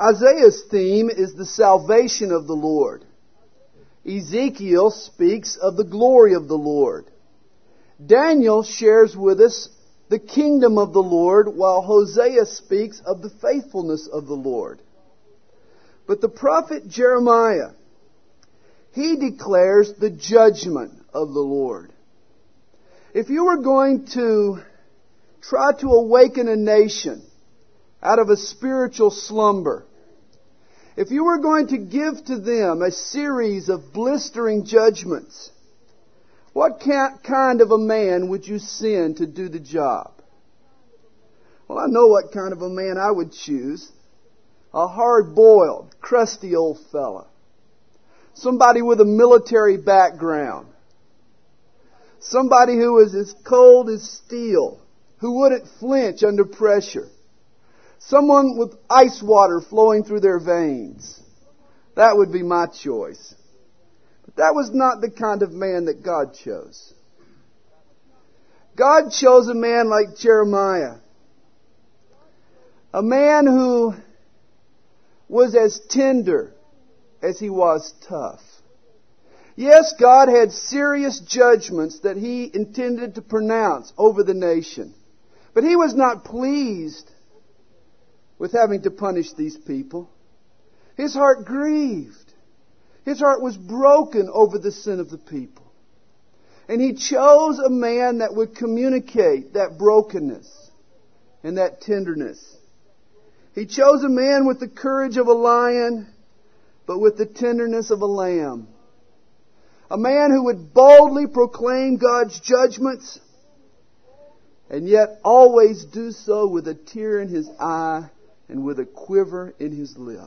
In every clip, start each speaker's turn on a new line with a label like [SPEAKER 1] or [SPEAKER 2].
[SPEAKER 1] Isaiah's theme is the salvation of the Lord. Ezekiel speaks of the glory of the Lord. Daniel shares with us the kingdom of the Lord, while Hosea speaks of the faithfulness of the Lord. But the prophet Jeremiah, he declares the judgment of the Lord. If you were going to try to awaken a nation out of a spiritual slumber, if you were going to give to them a series of blistering judgments, what kind of a man would you send to do the job? Well, I know what kind of a man I would choose. A hard-boiled, crusty old fella. Somebody with a military background. Somebody who is as cold as steel, who wouldn't flinch under pressure. Someone with ice water flowing through their veins. That would be my choice. But that was not the kind of man that God chose. God chose a man like Jeremiah. A man who was as tender as he was tough. Yes, God had serious judgments that He intended to pronounce over the nation. But He was not pleased with having to punish these people. His heart grieved. His heart was broken over the sin of the people. And He chose a man that would communicate that brokenness and that tenderness. He chose a man with the courage of a lion, but with the tenderness of a lamb. A man who would boldly proclaim God's judgments, and yet always do so with a tear in his eye and with a quiver in his lip.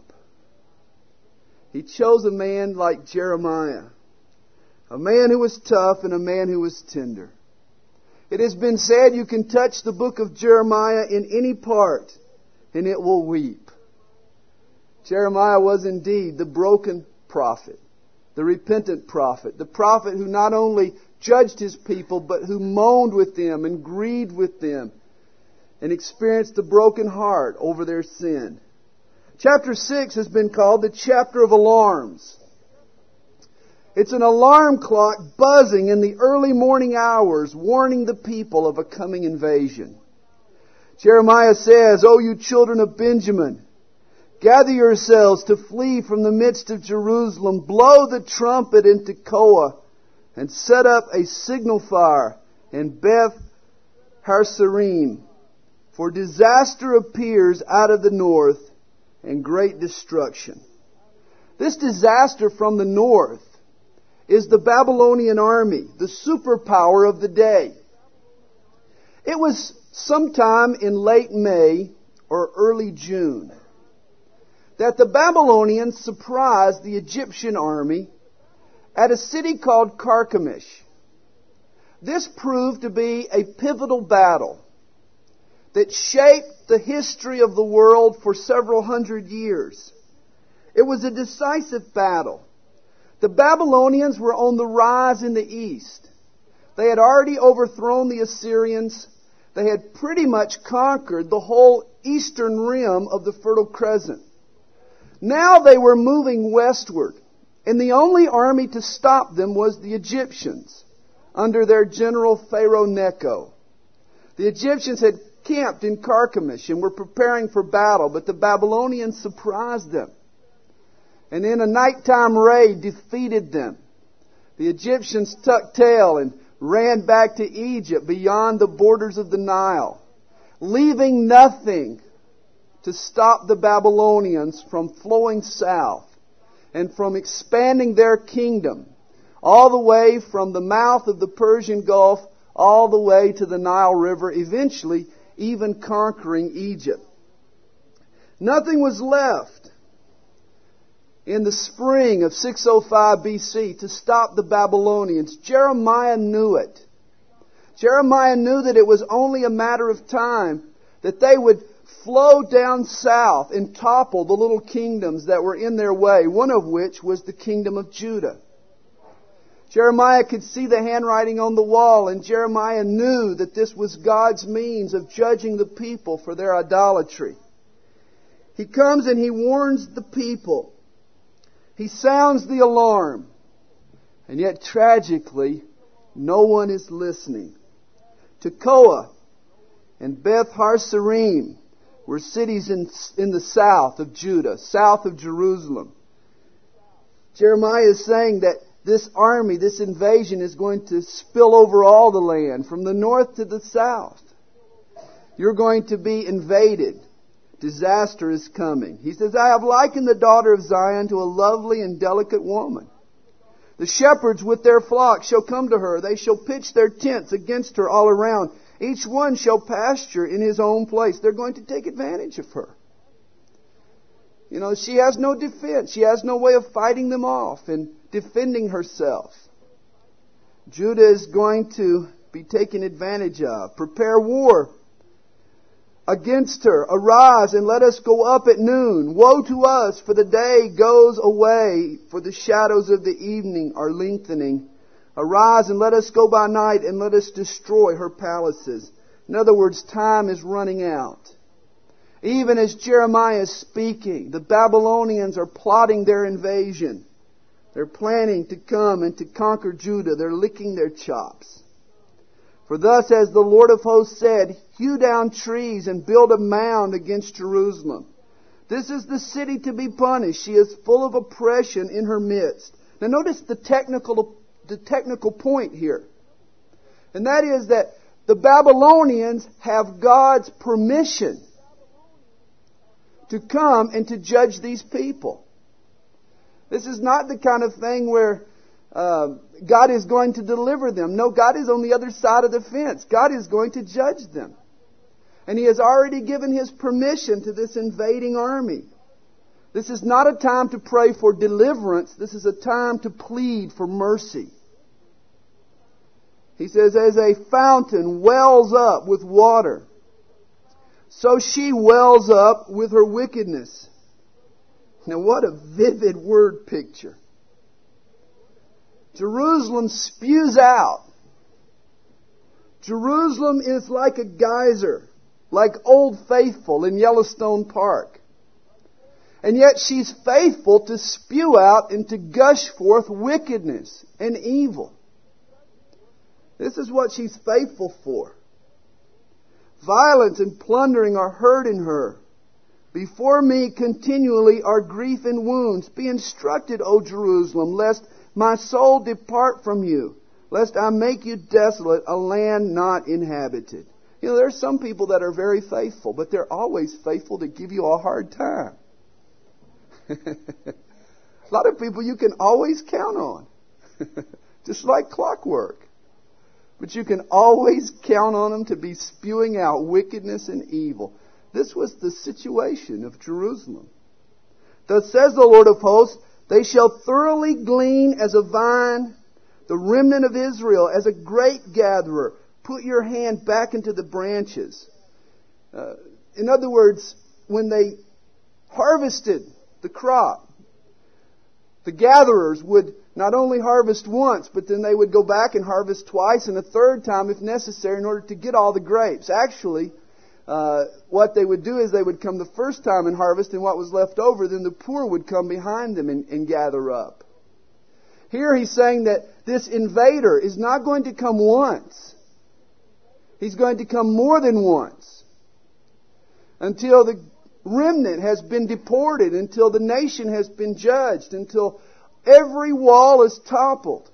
[SPEAKER 1] He chose a man like Jeremiah, a man who was tough and a man who was tender. It has been said you can touch the book of Jeremiah in any part and it will weep. Jeremiah was indeed the broken prophet, the repentant prophet, the prophet who not only judged his people, but who moaned with them and grieved with them and experienced a broken heart over their sin. Chapter 6 has been called the chapter of alarms. It's an alarm clock buzzing in the early morning hours, warning the people of a coming invasion. Jeremiah says, "O you children of Benjamin, gather yourselves to flee from the midst of Jerusalem. Blow the trumpet in Tekoa and set up a signal fire in Beth Harsarim. For disaster appears out of the north and great destruction." This disaster from the north is the Babylonian army, the superpower of the day. It was sometime in late May or early June that the Babylonians surprised the Egyptian army at a city called Carchemish. This proved to be a pivotal battle that shaped the history of the world for several hundred years. It was a decisive battle. The Babylonians were on the rise in the east. They had already overthrown the Assyrians. They had pretty much conquered the whole eastern rim of the Fertile Crescent. Now they were moving westward, and the only army to stop them was the Egyptians, under their general Pharaoh Necho. The Egyptians had camped in Carchemish and were preparing for battle, but the Babylonians surprised them, and in a nighttime raid defeated them. The Egyptians tucked tail and ran back to Egypt beyond the borders of the Nile, leaving nothing to stop the Babylonians from flowing south and from expanding their kingdom all the way from the mouth of the Persian Gulf all the way to the Nile River, eventually even conquering Egypt. Nothing was left in the spring of 605 BC to stop the Babylonians. Jeremiah knew it. Jeremiah knew that it was only a matter of time that they would flow down south and topple the little kingdoms that were in their way, one of which was the kingdom of Judah. Jeremiah could see the handwriting on the wall, and Jeremiah knew that this was God's means of judging the people for their idolatry. He comes and he warns the people. He sounds the alarm. And yet, tragically, no one is listening. Tekoa and Beth Harsarim were cities in the south of Judah, south of Jerusalem. Jeremiah is saying that this army, this invasion, is going to spill over all the land, from the north to the south. You're going to be invaded. Disaster is coming. He says, I have likened the daughter of Zion to a lovely and delicate woman. The shepherds with their flocks shall come to her. They shall pitch their tents against her all around. Each one shall pasture in his own place. They're going to take advantage of her. You know, she has no defense. She has no way of fighting them off and defending herself. Judah is going to be taken advantage of. Prepare war against her. Arise and let us go up at noon. Woe to us, for the day goes away, for the shadows of the evening are lengthening. Arise and let us go by night, and let us destroy her palaces. In other words, time is running out. Even as Jeremiah is speaking, the Babylonians are plotting their invasion. They're planning to come and to conquer Judah. They're licking their chops. For thus has the Lord of hosts said, hew down trees and build a mound against Jerusalem. This is the city to be punished. She is full of oppression in her midst. Now notice the technical point here. And that is that the Babylonians have God's permission to come and to judge these people. This is not the kind of thing where God is going to deliver them. No, God is on the other side of the fence. God is going to judge them. And He has already given His permission to this invading army. This is not a time to pray for deliverance. This is a time to plead for mercy. He says, as a fountain wells up with water, so she wells up with her wickedness. Now what a vivid word picture. Jerusalem spews out. Jerusalem is like a geyser, like Old Faithful in Yellowstone Park. And yet she's faithful to spew out and to gush forth wickedness and evil. This is what she's faithful for. Violence and plundering are heard in her. Before me continually are grief and wounds. Be instructed, O Jerusalem, lest my soul depart from you, lest I make you desolate, a land not inhabited. You know, there are some people that are very faithful, but they're always faithful to give you a hard time. A lot of people you can always count on, just like clockwork. But you can always count on them to be spewing out wickedness and evil. This was the situation of Jerusalem. Thus says the Lord of hosts, they shall thoroughly glean as a vine, the remnant of Israel, as a great gatherer. Put your hand back into the branches. In other words, when they harvested the crop, the gatherers would not only harvest once, but then they would go back and harvest twice and a third time if necessary in order to get all the grapes. Actually, what they would do is they would come the first time and harvest, and what was left over, then the poor would come behind them and gather up. Here he's saying that this invader is not going to come once. He's going to come more than once. Until the remnant has been deported, until the nation has been judged, until every wall is toppled.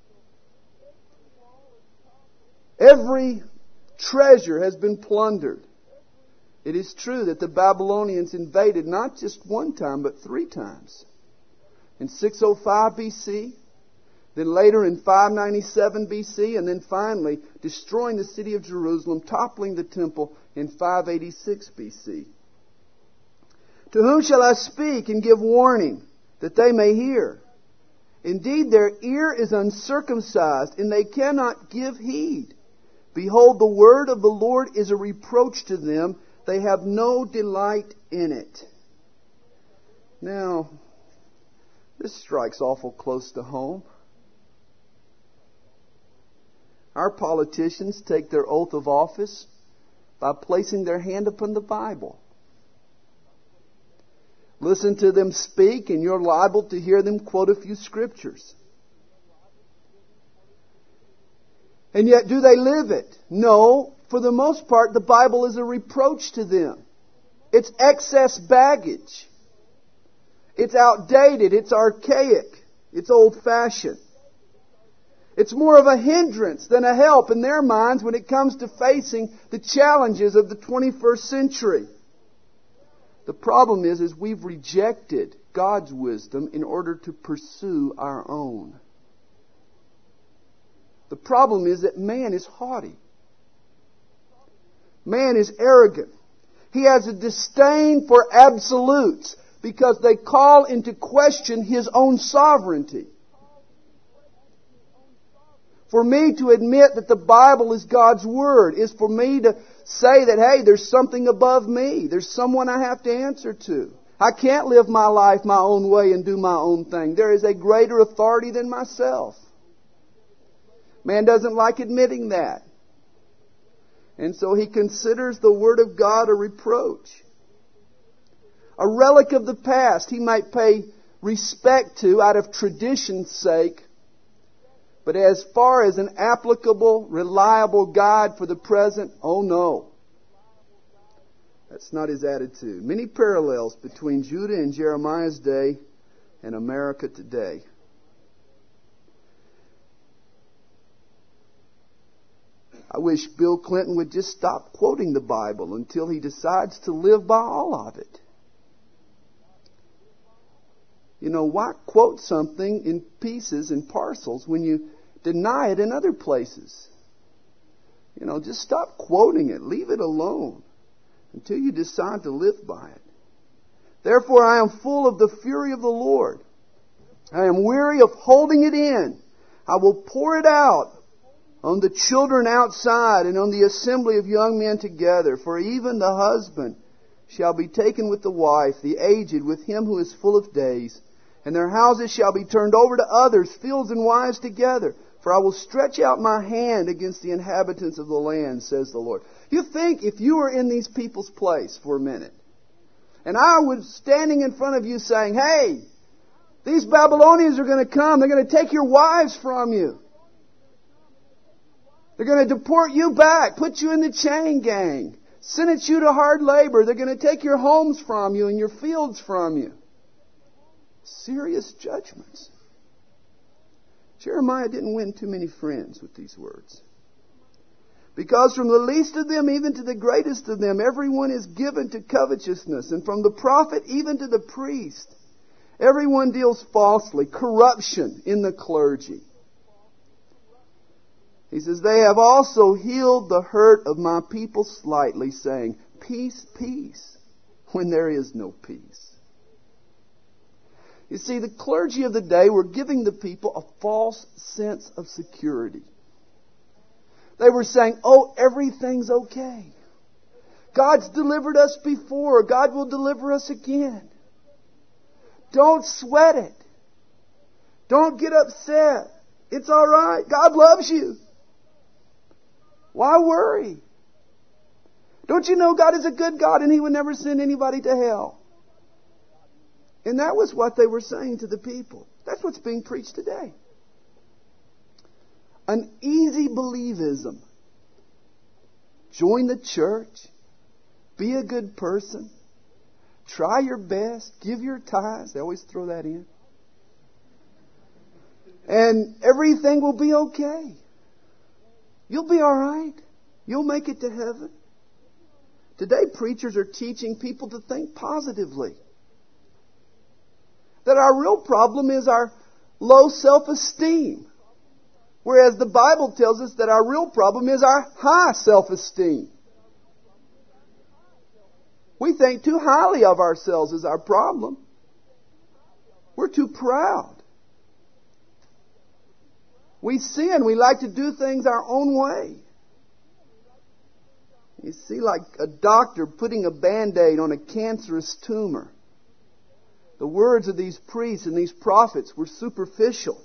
[SPEAKER 1] Every treasure has been plundered. It is true that the Babylonians invaded not just one time, but 3 times. In 605 BC, then later in 597 BC, and then finally destroying the city of Jerusalem, toppling the temple in 586 BC. To whom shall I speak and give warning, that they may hear? Indeed, their ear is uncircumcised, and they cannot give heed. Behold, the word of the Lord is a reproach to them. They have no delight in it. Now, this strikes awful close to home. Our politicians take their oath of office by placing their hand upon the Bible. Listen to them speak, and you're liable to hear them quote a few scriptures. And yet, do they live it? No. For the most part, the Bible is a reproach to them. It's excess baggage. It's outdated. It's archaic. It's old-fashioned. It's more of a hindrance than a help in their minds when it comes to facing the challenges of the 21st century. The problem is we've rejected God's wisdom in order to pursue our own. The problem is that man is haughty. Man is arrogant. He has a disdain for absolutes because they call into question his own sovereignty. For me to admit that the Bible is God's Word is for me to say that, hey, there's something above me. There's someone I have to answer to. I can't live my life my own way and do my own thing. There is a greater authority than myself. Man doesn't like admitting that. And so he considers the Word of God a reproach. A relic of the past he might pay respect to out of tradition's sake. But as far as an applicable, reliable guide for the present, oh no. That's not his attitude. Many parallels between Judah in Jeremiah's day and America today. I wish Bill Clinton would just stop quoting the Bible until he decides to live by all of it. You know, why quote something in pieces and parcels when you deny it in other places? You know, just stop quoting it. Leave it alone until you decide to live by it. Therefore, I am full of the fury of the Lord. I am weary of holding it in. I will pour it out on the children outside and on the assembly of young men together. For even the husband shall be taken with the wife, the aged with him who is full of days. And their houses shall be turned over to others, fields and wives together. For I will stretch out my hand against the inhabitants of the land, says the Lord. You think if you were in these people's place for a minute, and I was standing in front of you saying, hey, these Babylonians are going to come. They're going to take your wives from you. They're going to deport you back, put you in the chain gang, sentence you to hard labor. They're going to take your homes from you and your fields from you. Serious judgments. Jeremiah didn't win too many friends with these words. Because from the least of them even to the greatest of them, everyone is given to covetousness. And from the prophet even to the priest, everyone deals falsely, corruption in the clergy. He says, they have also healed the hurt of my people slightly, saying, peace, peace, when there is no peace. You see, the clergy of the day were giving the people a false sense of security. They were saying, oh, everything's okay. God's delivered us before. God will deliver us again. Don't sweat it. Don't get upset. It's all right. God loves you. Why worry? Don't you know God is a good God and He would never send anybody to hell? And that was what they were saying to the people. That's what's being preached today. An easy believism. Join the church. Be a good person. Try your best. Give your tithes. They always throw that in. And everything will be okay. You'll be all right. You'll make it to heaven. Today, preachers are teaching people to think positively. That our real problem is our low self-esteem. Whereas the Bible tells us that our real problem is our high self-esteem. We think too highly of ourselves is our problem. We're too proud. We sin. We like to do things our own way. You see, like a doctor putting a Band-Aid on a cancerous tumor. The words of these priests and these prophets were superficial.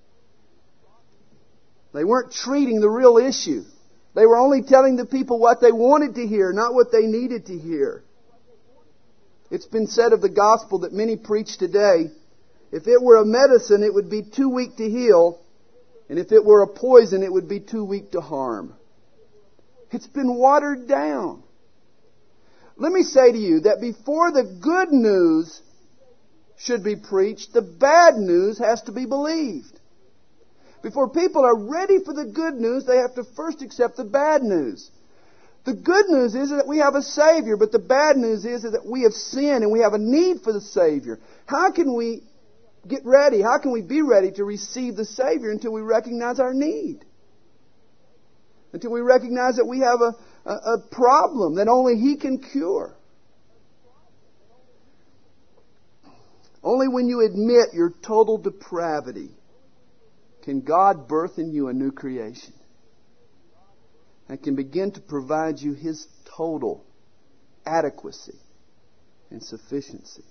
[SPEAKER 1] They weren't treating the real issue. They were only telling the people what they wanted to hear, not what they needed to hear. It's been said of the gospel that many preach today, if it were a medicine, it would be too weak to heal, and if it were a poison, it would be too weak to harm. It's been watered down. Let me say to you that before the good news should be preached, the bad news has to be believed. Before people are ready for the good news, they have to first accept the bad news. The good news is that we have a Savior, but the bad news is that we have sinned and we have a need for the Savior. How can we get ready? How can we be ready to receive the Savior until we recognize our need? Until we recognize that we have a problem that only He can cure. Only when you admit your total depravity can God birth in you a new creation and can begin to provide you His total adequacy and sufficiency.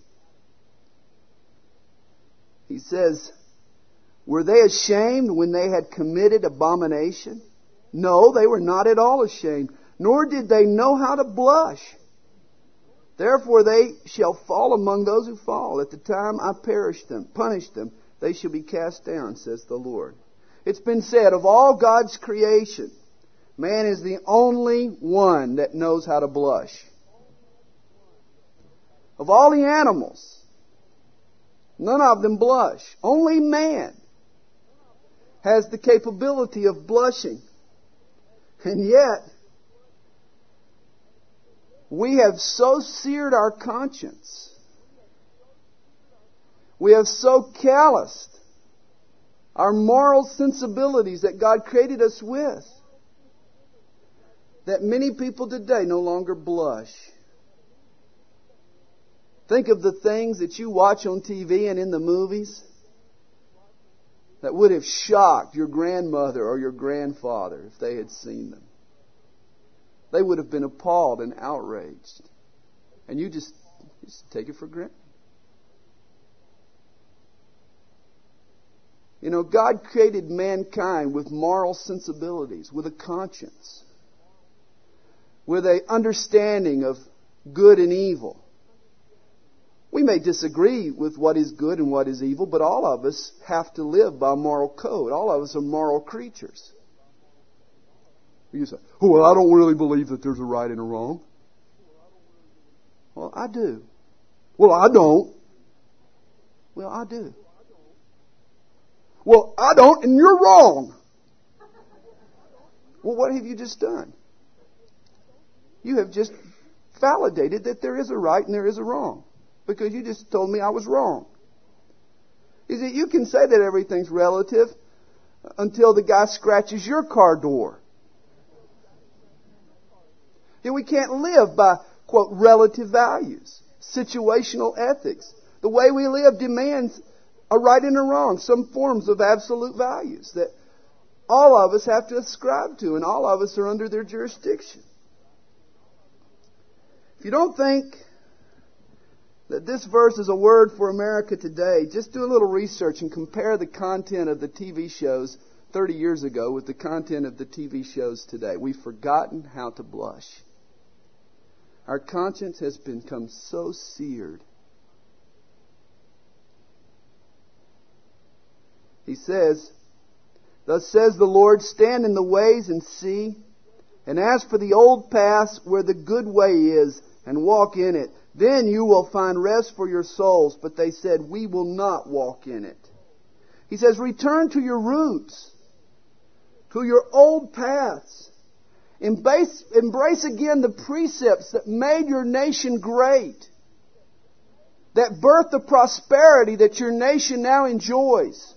[SPEAKER 1] He says, were they ashamed when they had committed abomination? No, they were not at all ashamed, nor did they know how to blush. Therefore they shall fall among those who fall. At the time I punish them, they shall be cast down, says the Lord. It's been said, of all God's creation, man is the only one that knows how to blush. Of all the animals, none of them blush. Only man has the capability of blushing. And yet, we have so seared our conscience. We have so calloused our moral sensibilities that God created us with that many people today no longer blush. Think of the things that you watch on TV and in the movies that would have shocked your grandmother or your grandfather if they had seen them. They would have been appalled and outraged. And you just take it for granted. You know, God created mankind with moral sensibilities, with a conscience, with an understanding of good and evil. We may disagree with what is good and what is evil, but all of us have to live by a moral code. All of us are moral creatures. You say, oh, well, I don't really believe that there's a right and a wrong. Well, I do. Well, I don't. Well, I do. Well, I don't, and you're wrong. Well, what have you just done? You have just validated that there is a right and there is a wrong. Because you just told me I was wrong. You see, you can say that everything's relative until the guy scratches your car door. And we can't live by, quote, relative values, situational ethics. The way we live demands a right and a wrong, some forms of absolute values that all of us have to ascribe to, and all of us are under their jurisdiction. If you don't think that this verse is a word for America today, just do a little research and compare the content of the TV shows 30 years ago with the content of the TV shows today. We've forgotten how to blush. Our conscience has become so seared. He says, thus says the Lord, stand in the ways and see, and ask for the old paths where the good way is, and walk in it. Then you will find rest for your souls. But they said, we will not walk in it. He says, return to your roots, to your old paths. Embrace again the precepts that made your nation great, that birthed the prosperity that your nation now enjoys.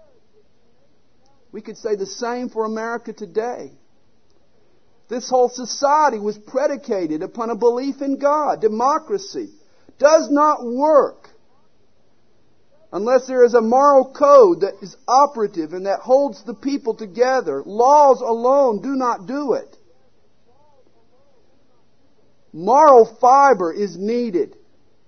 [SPEAKER 1] We could say the same for America today. This whole society was predicated upon a belief in God. Democracy does not work unless there is a moral code that is operative and that holds the people together. Laws alone do not do it. Moral fiber is needed.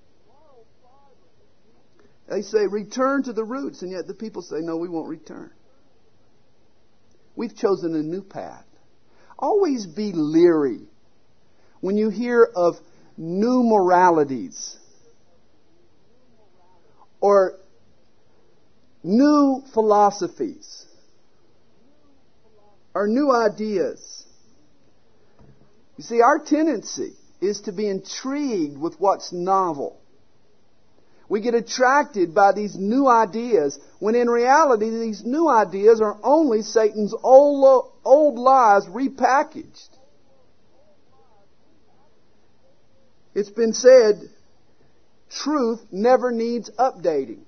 [SPEAKER 1] They say, return to the roots, and yet the people say, no, we won't return. We've chosen a new path. Always be leery when you hear of new moralities or new philosophies or new ideas. You see, our tendency is to be intrigued with what's novel. We get attracted by these new ideas when in reality these new ideas are only Satan's old lies repackaged. It's been said, truth never needs updating.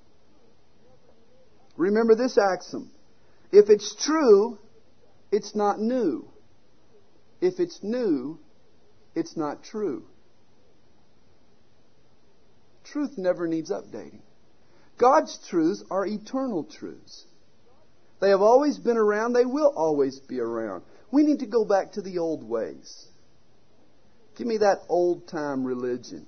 [SPEAKER 1] Remember this axiom. If it's true, it's not new. If it's new, it's not true. Truth never needs updating. God's truths are eternal truths. They have always been around. They will always be around. We need to go back to the old ways. Give me that old-time religion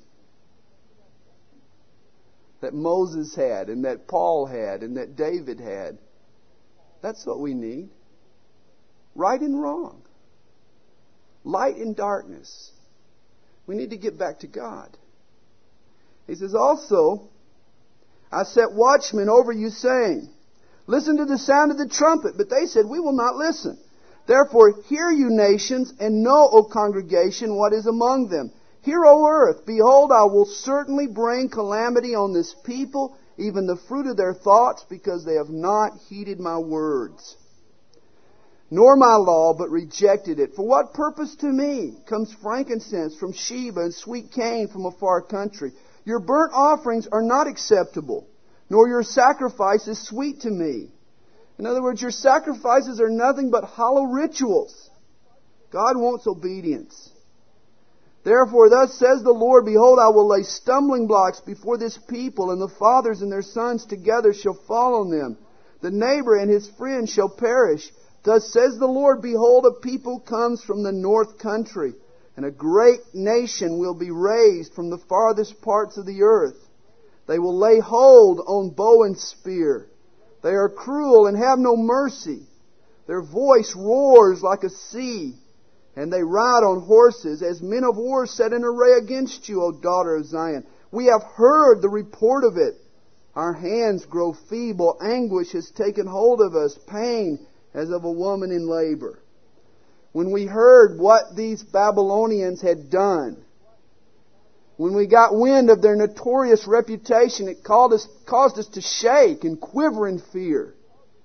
[SPEAKER 1] that Moses had and that Paul had and that David had. That's what we need. Right and wrong. Light and darkness. We need to get back to God. He says, also, I set watchmen over you, saying, listen to the sound of the trumpet. But they said, we will not listen. Therefore, hear you nations, and know, O congregation, what is among them. Hear, O earth, behold, I will certainly bring calamity on this people, even the fruit of their thoughts, because they have not heeded my words, nor my law, but rejected it. For what purpose to me comes frankincense from Sheba and sweet cane from a far country? Your burnt offerings are not acceptable, nor your sacrifices sweet to me. In other words, your sacrifices are nothing but hollow rituals. God wants obedience. Therefore, thus says the Lord, behold, I will lay stumbling blocks before this people, and the fathers and their sons together shall fall on them. The neighbor and his friend shall perish. Thus says the Lord, behold, a people comes from the north country, and a great nation will be raised from the farthest parts of the earth. They will lay hold on bow and spear. They are cruel and have no mercy. Their voice roars like a sea, and they ride on horses as men of war set in array against you, O daughter of Zion. We have heard the report of it. Our hands grow feeble. Anguish has taken hold of us, pain as of a woman in labor. When we heard what these Babylonians had done, when we got wind of their notorious reputation, it caused us to shake and quiver in fear.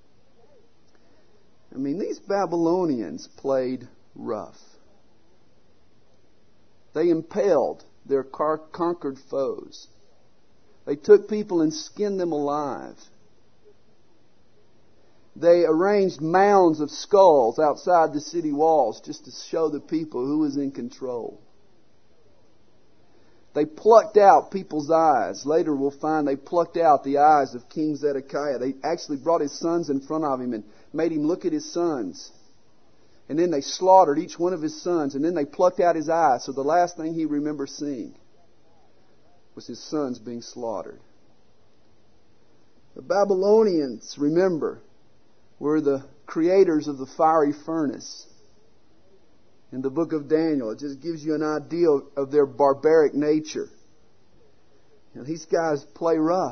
[SPEAKER 1] I mean, these Babylonians played rough. They impaled their conquered foes. They took people and skinned them alive. They arranged mounds of skulls outside the city walls just to show the people who was in control. They plucked out people's eyes. Later we'll find they plucked out the eyes of King Zedekiah. They actually brought his sons in front of him and made him look at his sons. And then they slaughtered each one of his sons. And then they plucked out his eyes. So the last thing he remembers seeing was his sons being slaughtered. The Babylonians, remember, were the creators of the fiery furnace. In the book of Daniel, it just gives you an idea of their barbaric nature. You know, these guys play rough.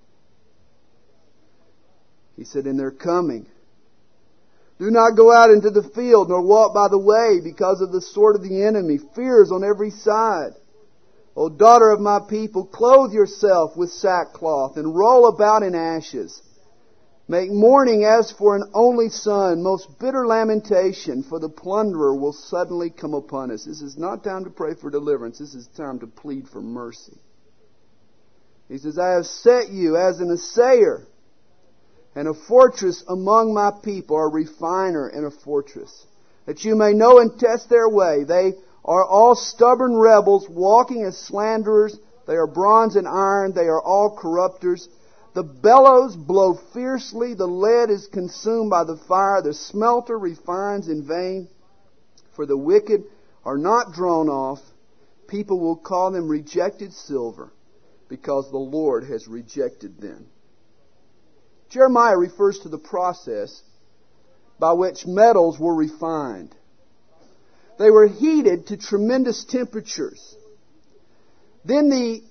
[SPEAKER 1] He said, and they're coming. Do not go out into the field, nor walk by the way, because of the sword of the enemy. Fears on every side. O daughter of my people, clothe yourself with sackcloth, and roll about in ashes. Make mourning as for an only son, most bitter lamentation, for the plunderer will suddenly come upon us. This is not time to pray for deliverance. This is time to plead for mercy. He says, I have set you as an assayer and a fortress among my people, a refiner and a fortress, that you may know and test their way. They are all stubborn rebels, walking as slanderers. They are bronze and iron. They are all corrupters. The bellows blow fiercely. The lead is consumed by the fire. The smelter refines in vain. For the wicked are not drawn off. People will call them rejected silver, because the Lord has rejected them. Jeremiah refers to the process by which metals were refined. They were heated to tremendous temperatures. Then the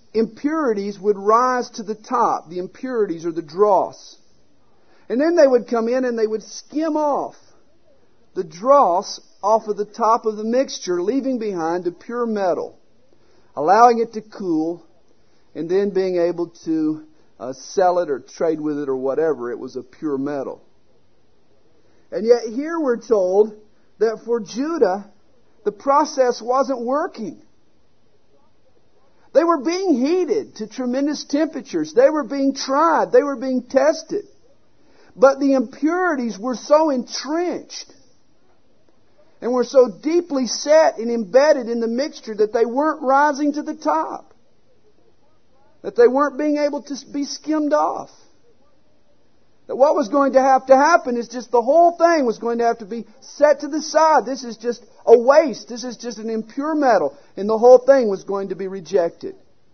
[SPEAKER 1] impurities would rise to the top, the impurities or the dross. And then they would come in and they would skim off the dross off of the top of the mixture, leaving behind the pure metal, allowing it to cool, and then being able to sell it or trade with it or whatever. It was a pure metal. And yet here we're told that for Judah, the process wasn't working. They were being heated to tremendous temperatures. They were being tried. They were being tested. But the impurities were so entrenched and were so deeply set and embedded in the mixture that they weren't rising to the top. That they weren't being able to be skimmed off. That what was going to happen is just the whole thing was going to have to be set to the side. This is just a waste. This is just an impure metal. And the whole thing was going to be rejected.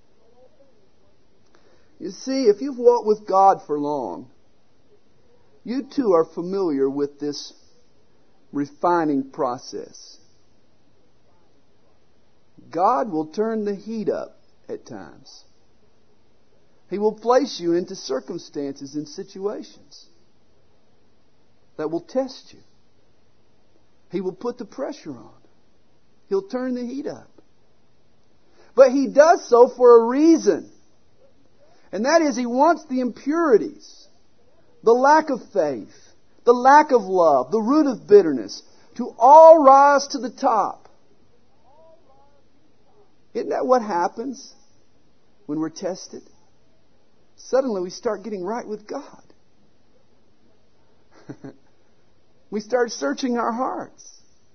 [SPEAKER 1] You see, if you've walked with God for long, you too are familiar with this refining process. God will turn the heat up at times. He will place you into circumstances and situations that will test you. He will put the pressure on. He'll turn the heat up. But He does so for a reason. And that is He wants the impurities, the lack of faith, the lack of love, the root of bitterness, to all rise to the top. Isn't that what happens when we're tested? Suddenly we start getting right with God. We start searching our hearts.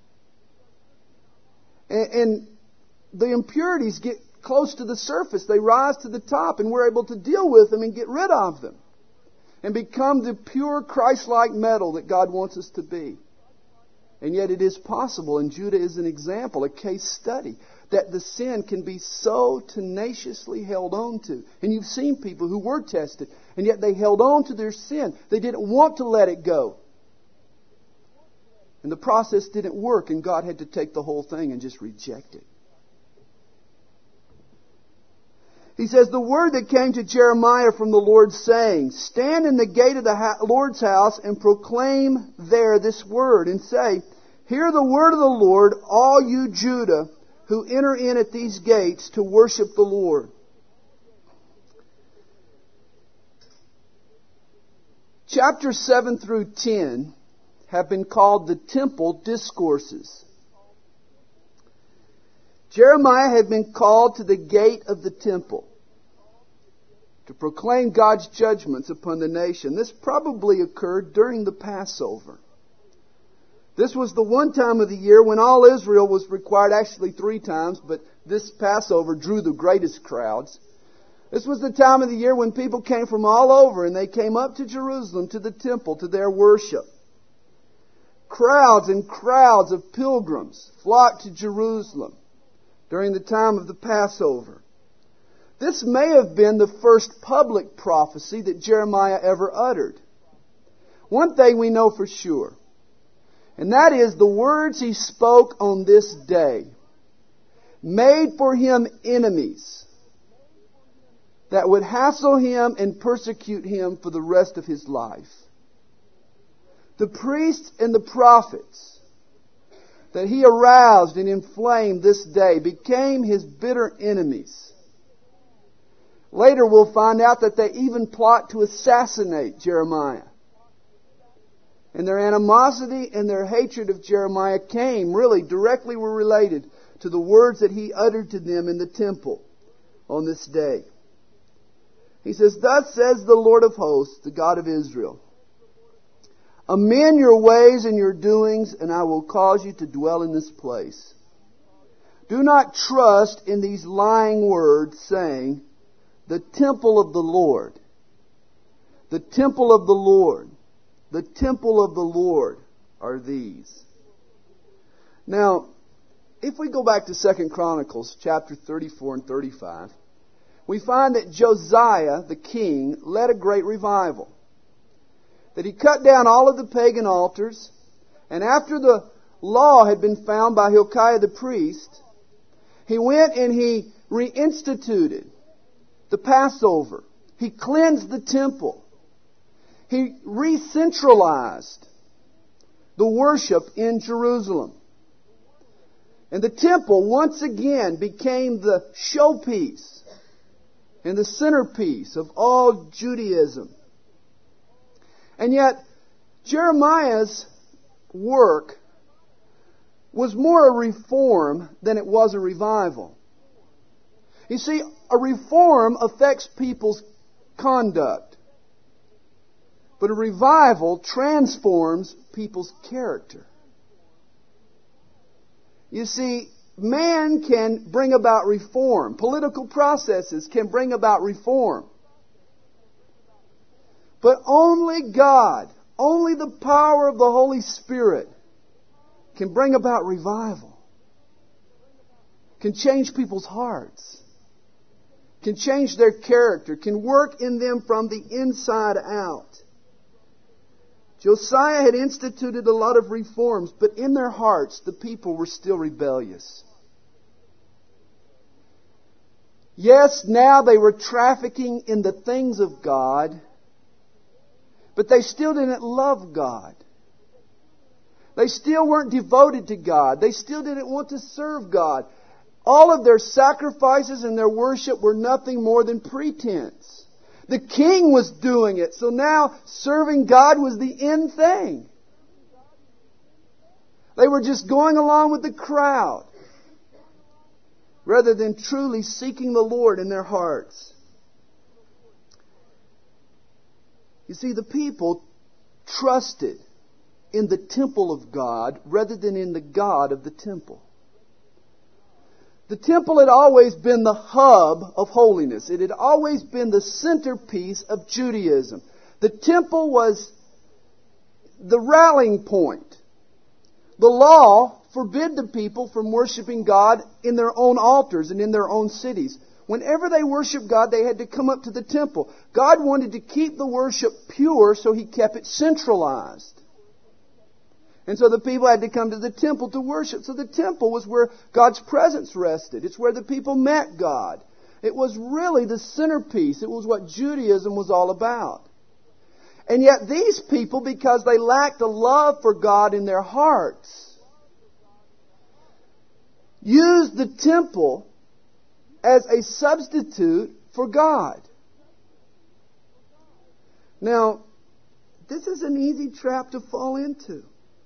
[SPEAKER 1] And the impurities get close to the surface. They rise to the top, and we're able to deal with them and get rid of them and become the pure Christ-like metal that God wants us to be. And yet it is possible, and Judah is an example, a case study, that the sin can be so tenaciously held on to. And you've seen people who were tested, and yet they held on to their sin. They didn't want to let it go. And the process didn't work, and God had to take the whole thing and just reject it. He says, the word that came to Jeremiah from the Lord saying, stand in the gate of the Lord's house and proclaim there this word and say, hear the word of the Lord, all you Judah, who enter in at these gates to worship the Lord. Chapters 7 through 10 have been called the Temple Discourses. Jeremiah had been called to the gate of the temple to proclaim God's judgments upon the nation. This probably occurred during the Passover. This was the one time of the year when all Israel was required, actually 3 times, but this Passover drew the greatest crowds. This was the time of the year when people came from all over, and they came up to Jerusalem, to the temple, to their worship. Crowds and crowds of pilgrims flocked to Jerusalem during the time of the Passover. This may have been the first public prophecy that Jeremiah ever uttered. One thing we know for sure, and that is the words he spoke on this day made for him enemies that would hassle him and persecute him for the rest of his life. The priests and the prophets that he aroused and inflamed this day became his bitter enemies. Later we'll find out that they even plot to assassinate Jeremiah. And their animosity and their hatred of Jeremiah directly were related to the words that he uttered to them in the temple on this day. He says, thus says the Lord of hosts, the God of Israel, amend your ways and your doings, and I will cause you to dwell in this place. Do not trust in these lying words, saying, the temple of the Lord, the temple of the Lord, the temple of the Lord are these. Now, if we go back to 2 Chronicles chapter 34 and 35, we find that Josiah, the king, led a great revival. That he cut down all of the pagan altars, and after the law had been found by Hilkiah the priest, he went and he reinstituted the Passover. He cleansed the temple. He re-centralized the worship in Jerusalem. And the temple once again became the showpiece and the centerpiece of all Judaism. And yet, Jeremiah's work was more a reform than it was a revival. You see, a reform affects people's conduct, but a revival transforms people's character. You see, man can bring about reform. Political processes can bring about reform. But only God, only the power of the Holy Spirit can bring about revival. Can change people's hearts. Can change their character. Can work in them from the inside out. Josiah had instituted a lot of reforms, but in their hearts, the people were still rebellious. Yes, now they were trafficking in the things of God, but they still didn't love God. They still weren't devoted to God. They still didn't want to serve God. All of their sacrifices and their worship were nothing more than pretense. The king was doing it, so now serving God was the end thing. They were just going along with the crowd rather than truly seeking the Lord in their hearts. You see, the people trusted in the temple of God rather than in the God of the temple. The temple had always been the hub of holiness. It had always been the centerpiece of Judaism. The temple was the rallying point. The law forbid the people from worshiping God in their own altars and in their own cities. Whenever they worshiped God, they had to come up to the temple. God wanted to keep the worship pure, so He kept it centralized. And so the people had to come to the temple to worship. So the temple was where God's presence rested. It's where the people met God. It was really the centerpiece. It was what Judaism was all about. And yet these people, because they lacked a love for God in their hearts, used the temple as a substitute for God. Now, this is an easy trap to fall into.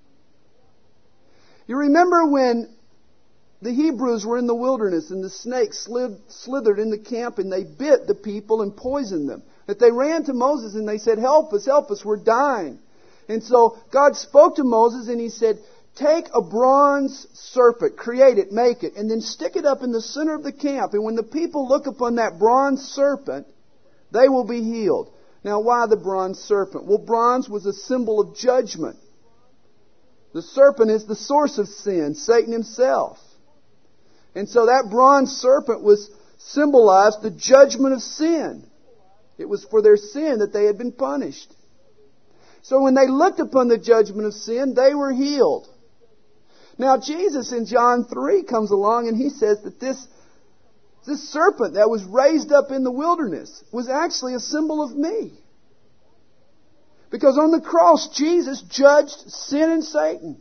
[SPEAKER 1] You remember when the Hebrews were in the wilderness and the snakes slithered in the camp and they bit the people and poisoned them. That they ran to Moses and they said, help us, we're dying. And so God spoke to Moses and He said, take a bronze serpent, create it, make it, and then stick it up in the center of the camp. And when the people look upon that bronze serpent, they will be healed. Now, why the bronze serpent? Well, bronze was a symbol of judgment. The serpent is the source of sin, Satan himself. And so that bronze serpent symbolized the judgment of sin. It was for their sin that they had been punished. So when they looked upon the judgment of sin, they were healed. Now Jesus in John 3 comes along and He says that this serpent that was raised up in the wilderness was actually a symbol of me. Because on the cross, Jesus judged sin and Satan.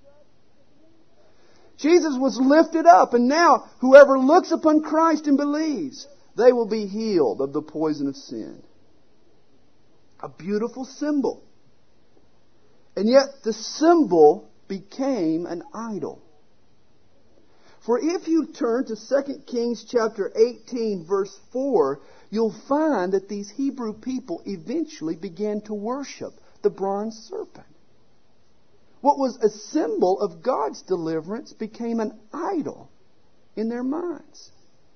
[SPEAKER 1] Jesus was lifted up, and now whoever looks upon Christ and believes, they will be healed of the poison of sin. A beautiful symbol. And yet the symbol became an idol. For if you turn to 2 Kings chapter 18 verse 4, you'll find that these Hebrew people eventually began to worship the bronze serpent. What was a symbol of God's deliverance became an idol in their minds.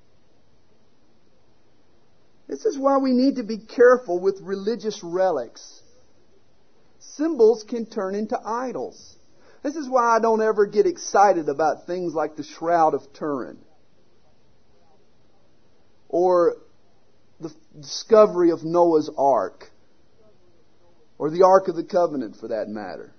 [SPEAKER 1] This is why we need to be careful with religious relics. Symbols can turn into idols. This is why I don't ever get excited about things like the Shroud of Turin or the discovery of Noah's Ark, or the Ark of the Covenant for that matter.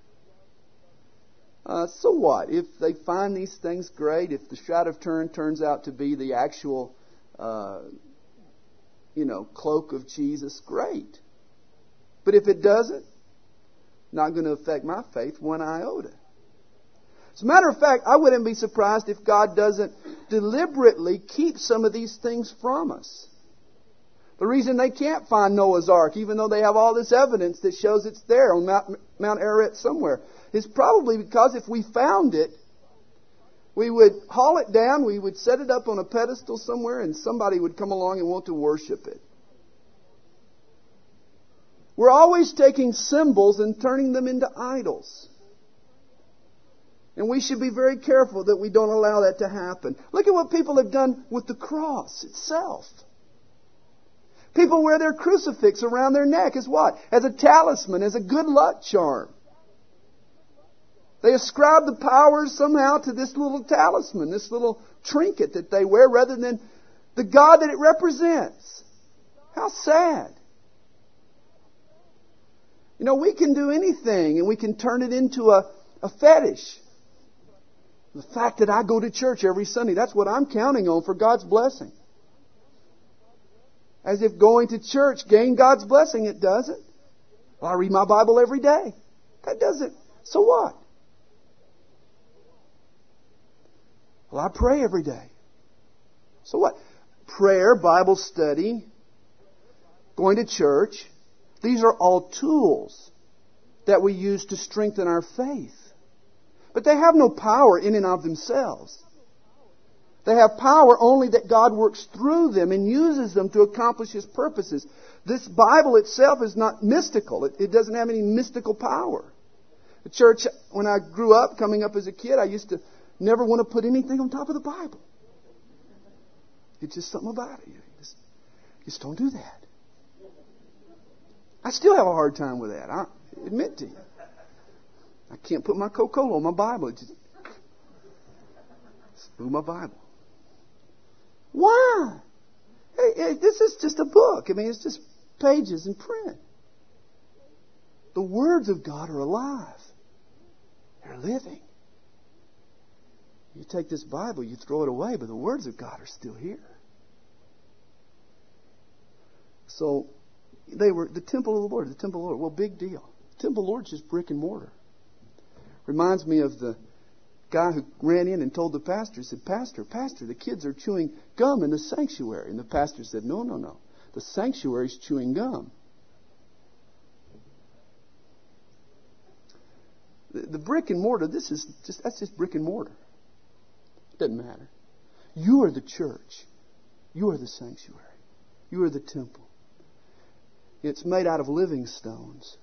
[SPEAKER 1] So what? If they find these things, great. If the Shroud of Turin turns out to be the actual cloak of Jesus, great. But if it doesn't, not going to affect my faith one iota. As a matter of fact, I wouldn't be surprised if God doesn't deliberately keep some of these things from us. The reason they can't find Noah's Ark, even though they have all this evidence that shows it's there on Mount Ararat somewhere, is probably because if we found it, we would haul it down, we would set it up on a pedestal somewhere, and somebody would come along and want to worship it. We're always taking symbols and turning them into idols. And we should be very careful that we don't allow that to happen. Look at what people have done with the cross itself. People wear their crucifix around their neck as what? As a talisman, as a good luck charm. They ascribe the powers somehow to this little talisman, this little trinket that they wear, rather than the God that it represents. How sad. We can do anything and we can turn it into a fetish. The fact that I go to church every Sunday, that's what I'm counting on for God's blessing. As if going to church gained God's blessing. It doesn't. Well, I read my Bible every day. That doesn't. So what? Well, I pray every day. So what? Prayer, Bible study, going to church. These are all tools that we use to strengthen our faith. But they have no power in and of themselves. They have power only that God works through them and uses them to accomplish His purposes. This Bible itself is not mystical. It doesn't have any mystical power. The church, when I grew up, coming up as a kid, I used to never want to put anything on top of the Bible. It's just something about it. You just don't do that. I still have a hard time with that. I admit to you. I can't put my Coca-Cola on my Bible. It's through my Bible. Why? Hey, this is just a book. It's just pages in print. The words of God are alive. They're living. You take this Bible, you throw it away, but the words of God are still here. So, they were the temple of the Lord. The temple of the Lord. Well, big deal. The temple of the Lord is just brick and mortar. Reminds me of the guy who ran in and told the pastor, he said, Pastor, the kids are chewing gum in the sanctuary. And the pastor said, No. The sanctuary is chewing gum. The brick and mortar, that's just brick and mortar. It doesn't matter. You are the church. You are the sanctuary. You are the temple. It's made out of living stones.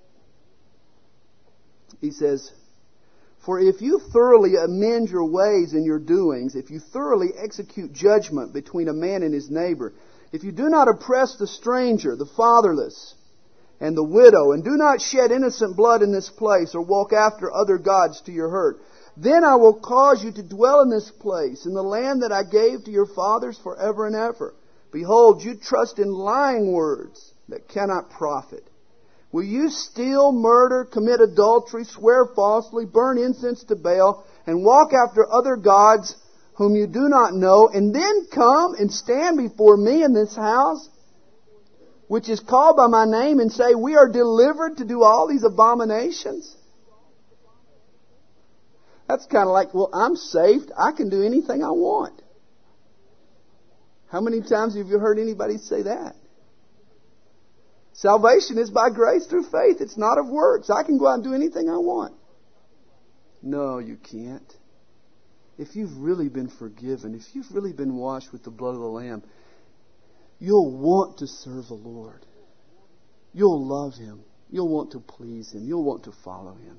[SPEAKER 1] He says, For if you thoroughly amend your ways and your doings, if you thoroughly execute judgment between a man and his neighbor, if you do not oppress the stranger, the fatherless, and the widow, and do not shed innocent blood in this place, or walk after other gods to your hurt, then I will cause you to dwell in this place, in the land that I gave to your fathers forever and ever. Behold, you trust in lying words that cannot profit. Will you steal, murder, commit adultery, swear falsely, burn incense to Baal, and walk after other gods whom you do not know, and then come and stand before me in this house, which is called by my name, and say, we are delivered to do all these abominations? That's kind of like, well, I'm saved. I can do anything I want. How many times have you heard anybody say that? Salvation is by grace through faith. It's not of works. I can go out and do anything I want. No, you can't. If you've really been forgiven, if you've really been washed with the blood of the Lamb, you'll want to serve the Lord. You'll love Him. You'll want to please Him. You'll want to follow Him.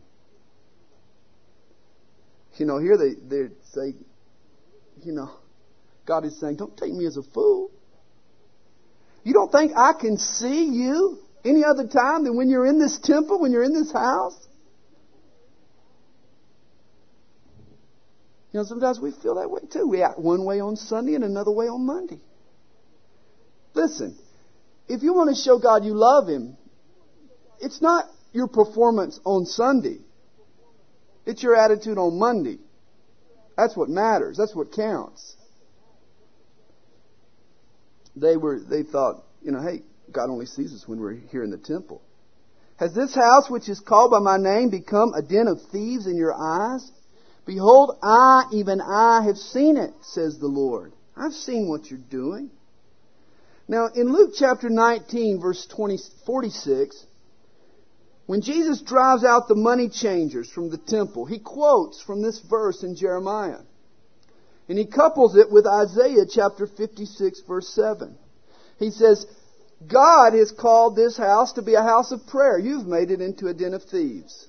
[SPEAKER 1] Here they say, God is saying, don't take me as a fool. You don't think I can see you any other time than when you're in this temple, when you're in this house? Sometimes we feel that way too. We act one way on Sunday and another way on Monday. Listen, if you want to show God you love Him, it's not your performance on Sunday. It's your attitude on Monday. That's what matters. That's what counts. they thought, hey, God only sees us when we're here in the temple. Has this house which is called by my name become a den of thieves in your eyes? Behold, even I have seen it, says the Lord. I've seen what you're doing. Now, in Luke chapter 19, verse 46, when Jesus drives out the money changers from the temple, he quotes from this verse in Jeremiah. And he couples it with Isaiah chapter 56, verse 7. He says, God has called this house to be a house of prayer. You've made it into a den of thieves.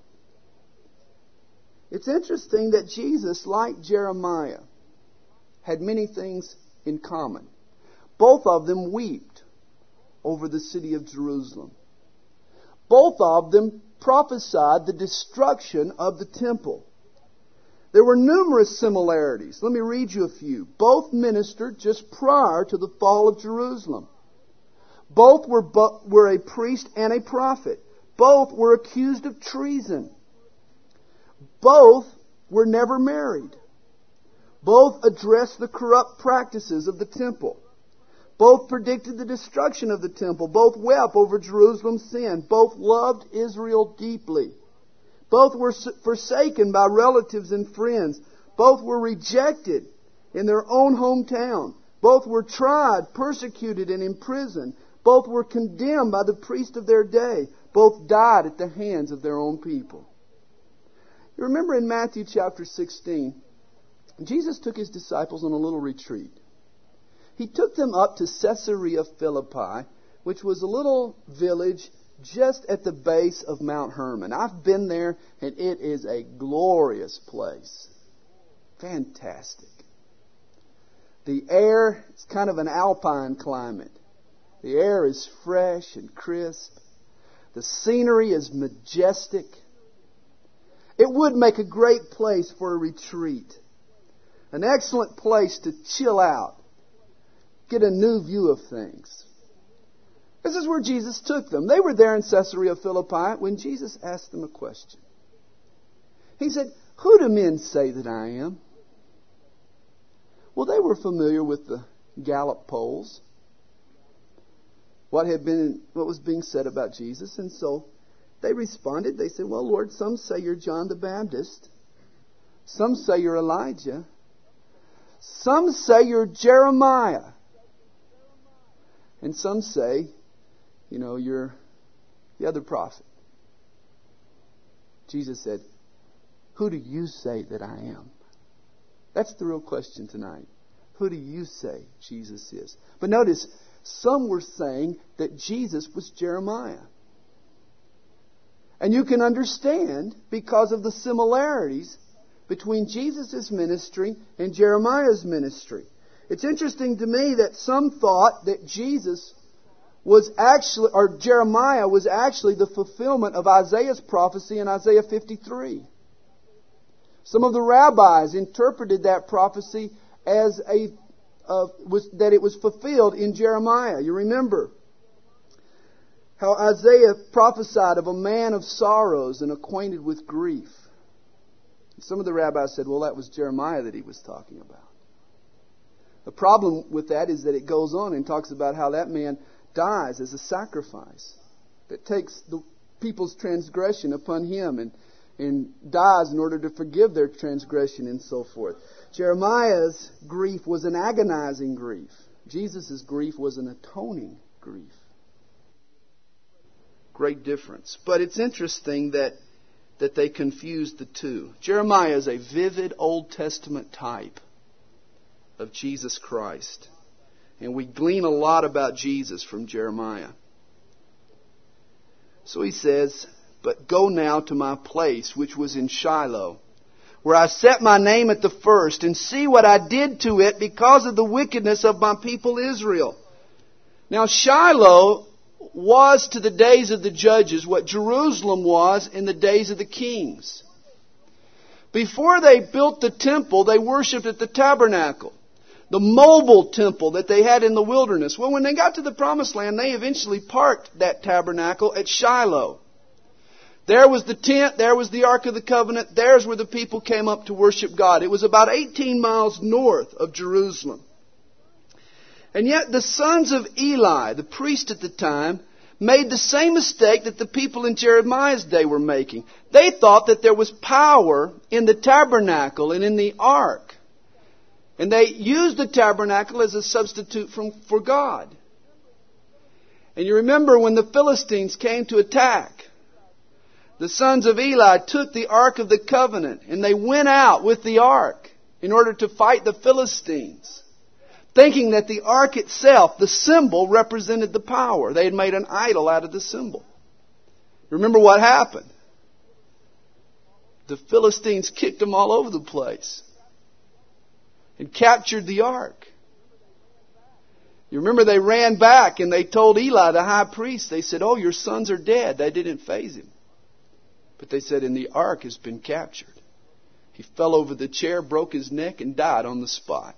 [SPEAKER 1] It's interesting that Jesus, like Jeremiah, had many things in common. Both of them wept over the city of Jerusalem. Both of them prophesied the destruction of the temple. There were numerous similarities. Let me read you a few. Both ministered just prior to the fall of Jerusalem. Both were a priest and a prophet. Both were accused of treason. Both were never married. Both addressed the corrupt practices of the temple. Both predicted the destruction of the temple. Both wept over Jerusalem's sin. Both loved Israel deeply. Both were forsaken by relatives and friends. Both were rejected in their own hometown. Both were tried, persecuted, and imprisoned. Both were condemned by the priest of their day. Both died at the hands of their own people. You remember in Matthew chapter 16, Jesus took His disciples on a little retreat. He took them up to Caesarea Philippi, which was a little village just at the base of Mount Hermon. I've been there, and it is a glorious place. Fantastic. The air is kind of an alpine climate. The air is fresh and crisp. The scenery is majestic. It would make a great place for a retreat. An excellent place to chill out. Get a new view of things. This is where Jesus took them. They were there in Caesarea Philippi when Jesus asked them a question. He said, "Who do men say that I am?" Well, they were familiar with the Gallup polls. What was being said about Jesus. And so they responded. They said, "Well, Lord, some say you're John the Baptist. Some say you're Elijah. Some say you're Jeremiah. And some say, you're the other prophet." Jesus said, "Who do you say that I am?" That's the real question tonight. Who do you say Jesus is? But notice, some were saying that Jesus was Jeremiah. And you can understand because of the similarities between Jesus' ministry and Jeremiah's ministry. It's interesting to me that some thought that Jeremiah was actually the fulfillment of Isaiah's prophecy in Isaiah 53. Some of the rabbis interpreted that prophecy as that it was fulfilled in Jeremiah. You remember how Isaiah prophesied of a man of sorrows and acquainted with grief. Some of the rabbis said, well, that was Jeremiah that he was talking about. The problem with that is that it goes on and talks about how that man dies as a sacrifice that takes the people's transgression upon him and dies in order to forgive their transgression and so forth. Jeremiah's grief was an agonizing grief. Jesus' grief was an atoning grief. Great difference. But it's interesting that they confused the two. Jeremiah is a vivid Old Testament type of Jesus Christ. And we glean a lot about Jesus from Jeremiah. So he says, "But go now to my place, which was in Shiloh, where I set my name at the first, and see what I did to it because of the wickedness of my people Israel." Now Shiloh was to the days of the judges what Jerusalem was in the days of the kings. Before they built the temple, they worshipped at the tabernacle, the mobile temple that they had in the wilderness. Well, when they got to the Promised Land, they eventually parked that tabernacle at Shiloh. There was the tent, there was the Ark of the Covenant, there's where the people came up to worship God. It was about 18 miles north of Jerusalem. And yet the sons of Eli, the priest at the time, made the same mistake that the people in Jeremiah's day were making. They thought that there was power in the tabernacle and in the ark. And they used the tabernacle as a substitute for God. And you remember when the Philistines came to attack, the sons of Eli took the Ark of the Covenant and they went out with the Ark in order to fight the Philistines, thinking that the Ark itself, the symbol, represented the power. They had made an idol out of the symbol. Remember what happened? The Philistines kicked them all over the place and captured the Ark. You remember they ran back and they told Eli, the high priest, they said, "Oh, your sons are dead." They didn't faze him. But they said, "And the ark has been captured." He fell over the chair, broke his neck, and died on the spot.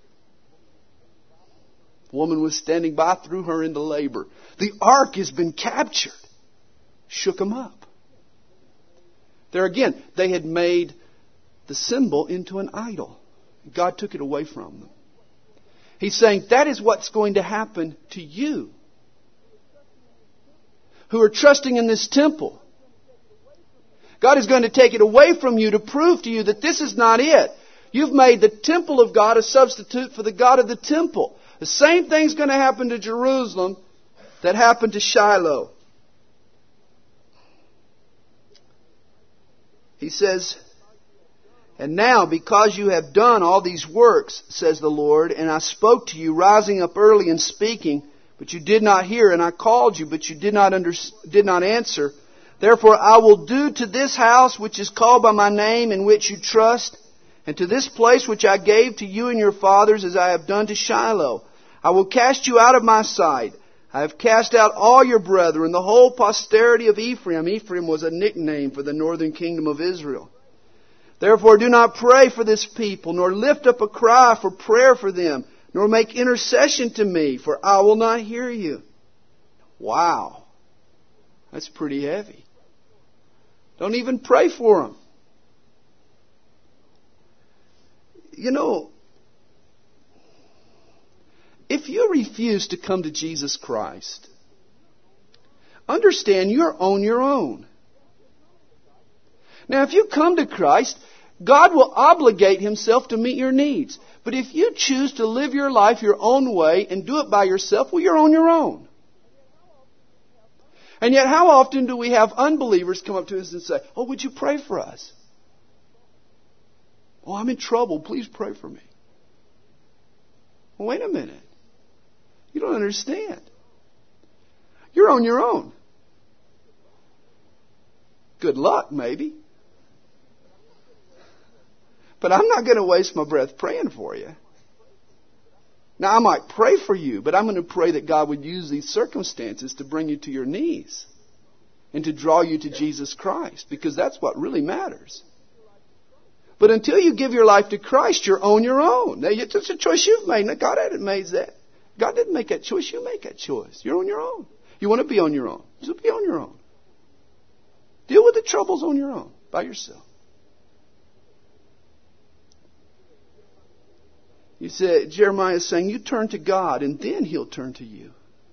[SPEAKER 1] A woman was standing by, threw her into labor. The ark has been captured. Shook them up. There again, they had made the symbol into an idol. God took it away from them. He's saying that is what's going to happen to you who are trusting in this temple. God is going to take it away from you to prove to you that this is not it. You've made the temple of God a substitute for the God of the temple. The same thing's going to happen to Jerusalem that happened to Shiloh. He says, "And now, because you have done all these works, says the Lord, and I spoke to you, rising up early and speaking, but you did not hear, and I called you, but you did not answer. Therefore I will do to this house which is called by my name, in which you trust, and to this place which I gave to you and your fathers, as I have done to Shiloh. I will cast you out of my sight. I have cast out all your brethren, the whole posterity of Ephraim." Ephraim was a nickname for the northern kingdom of Israel. "Therefore do not pray for this people, nor lift up a cry for prayer for them, nor make intercession to me, for I will not hear you." Wow. That's pretty heavy. Don't even pray for them. You know, if you refuse to come to Jesus Christ, understand you're on your own. Now, if you come to Christ, God will obligate Himself to meet your needs. But if you choose to live your life your own way and do it by yourself, well, you're on your own. And yet, how often do we have unbelievers come up to us and say, "Oh, would you pray for us?" "Oh, I'm in trouble. Please pray for me." Well, wait a minute. You don't understand. You're on your own. Good luck, maybe. But I'm not going to waste my breath praying for you. Now, I might pray for you, but I'm going to pray that God would use these circumstances to bring you to your knees and to draw you to Jesus Christ, because that's what really matters. But until you give your life to Christ, you're on your own. Now, it's a choice you've made. Now, God hadn't made that. God didn't make that choice. You make that choice. You're on your own. You want to be on your own. Just be on your own. Deal with the troubles on your own, by yourself. You said, Jeremiah is saying, you turn to God and then He'll turn to you.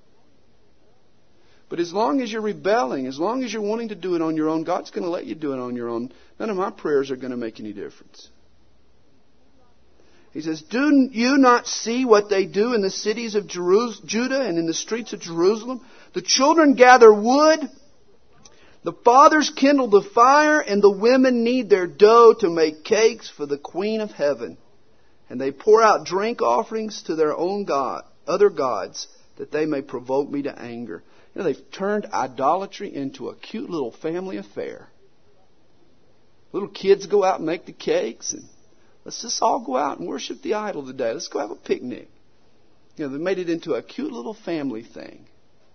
[SPEAKER 1] But as long as you're rebelling, as long as you're wanting to do it on your own, God's going to let you do it on your own. None of my prayers are going to make any difference. He says, "Do you not see what they do in the cities of Judah and in the streets of Jerusalem? The children gather wood, the fathers kindle the fire, and the women knead their dough to make cakes for the Queen of Heaven. And they pour out drink offerings to their own other gods, that they may provoke me to anger." You know, they've turned idolatry into a cute little family affair. Little kids go out and make the cakes, and let's just all go out and worship the idol today. Let's go have a picnic. You know, they made it into a cute little family thing.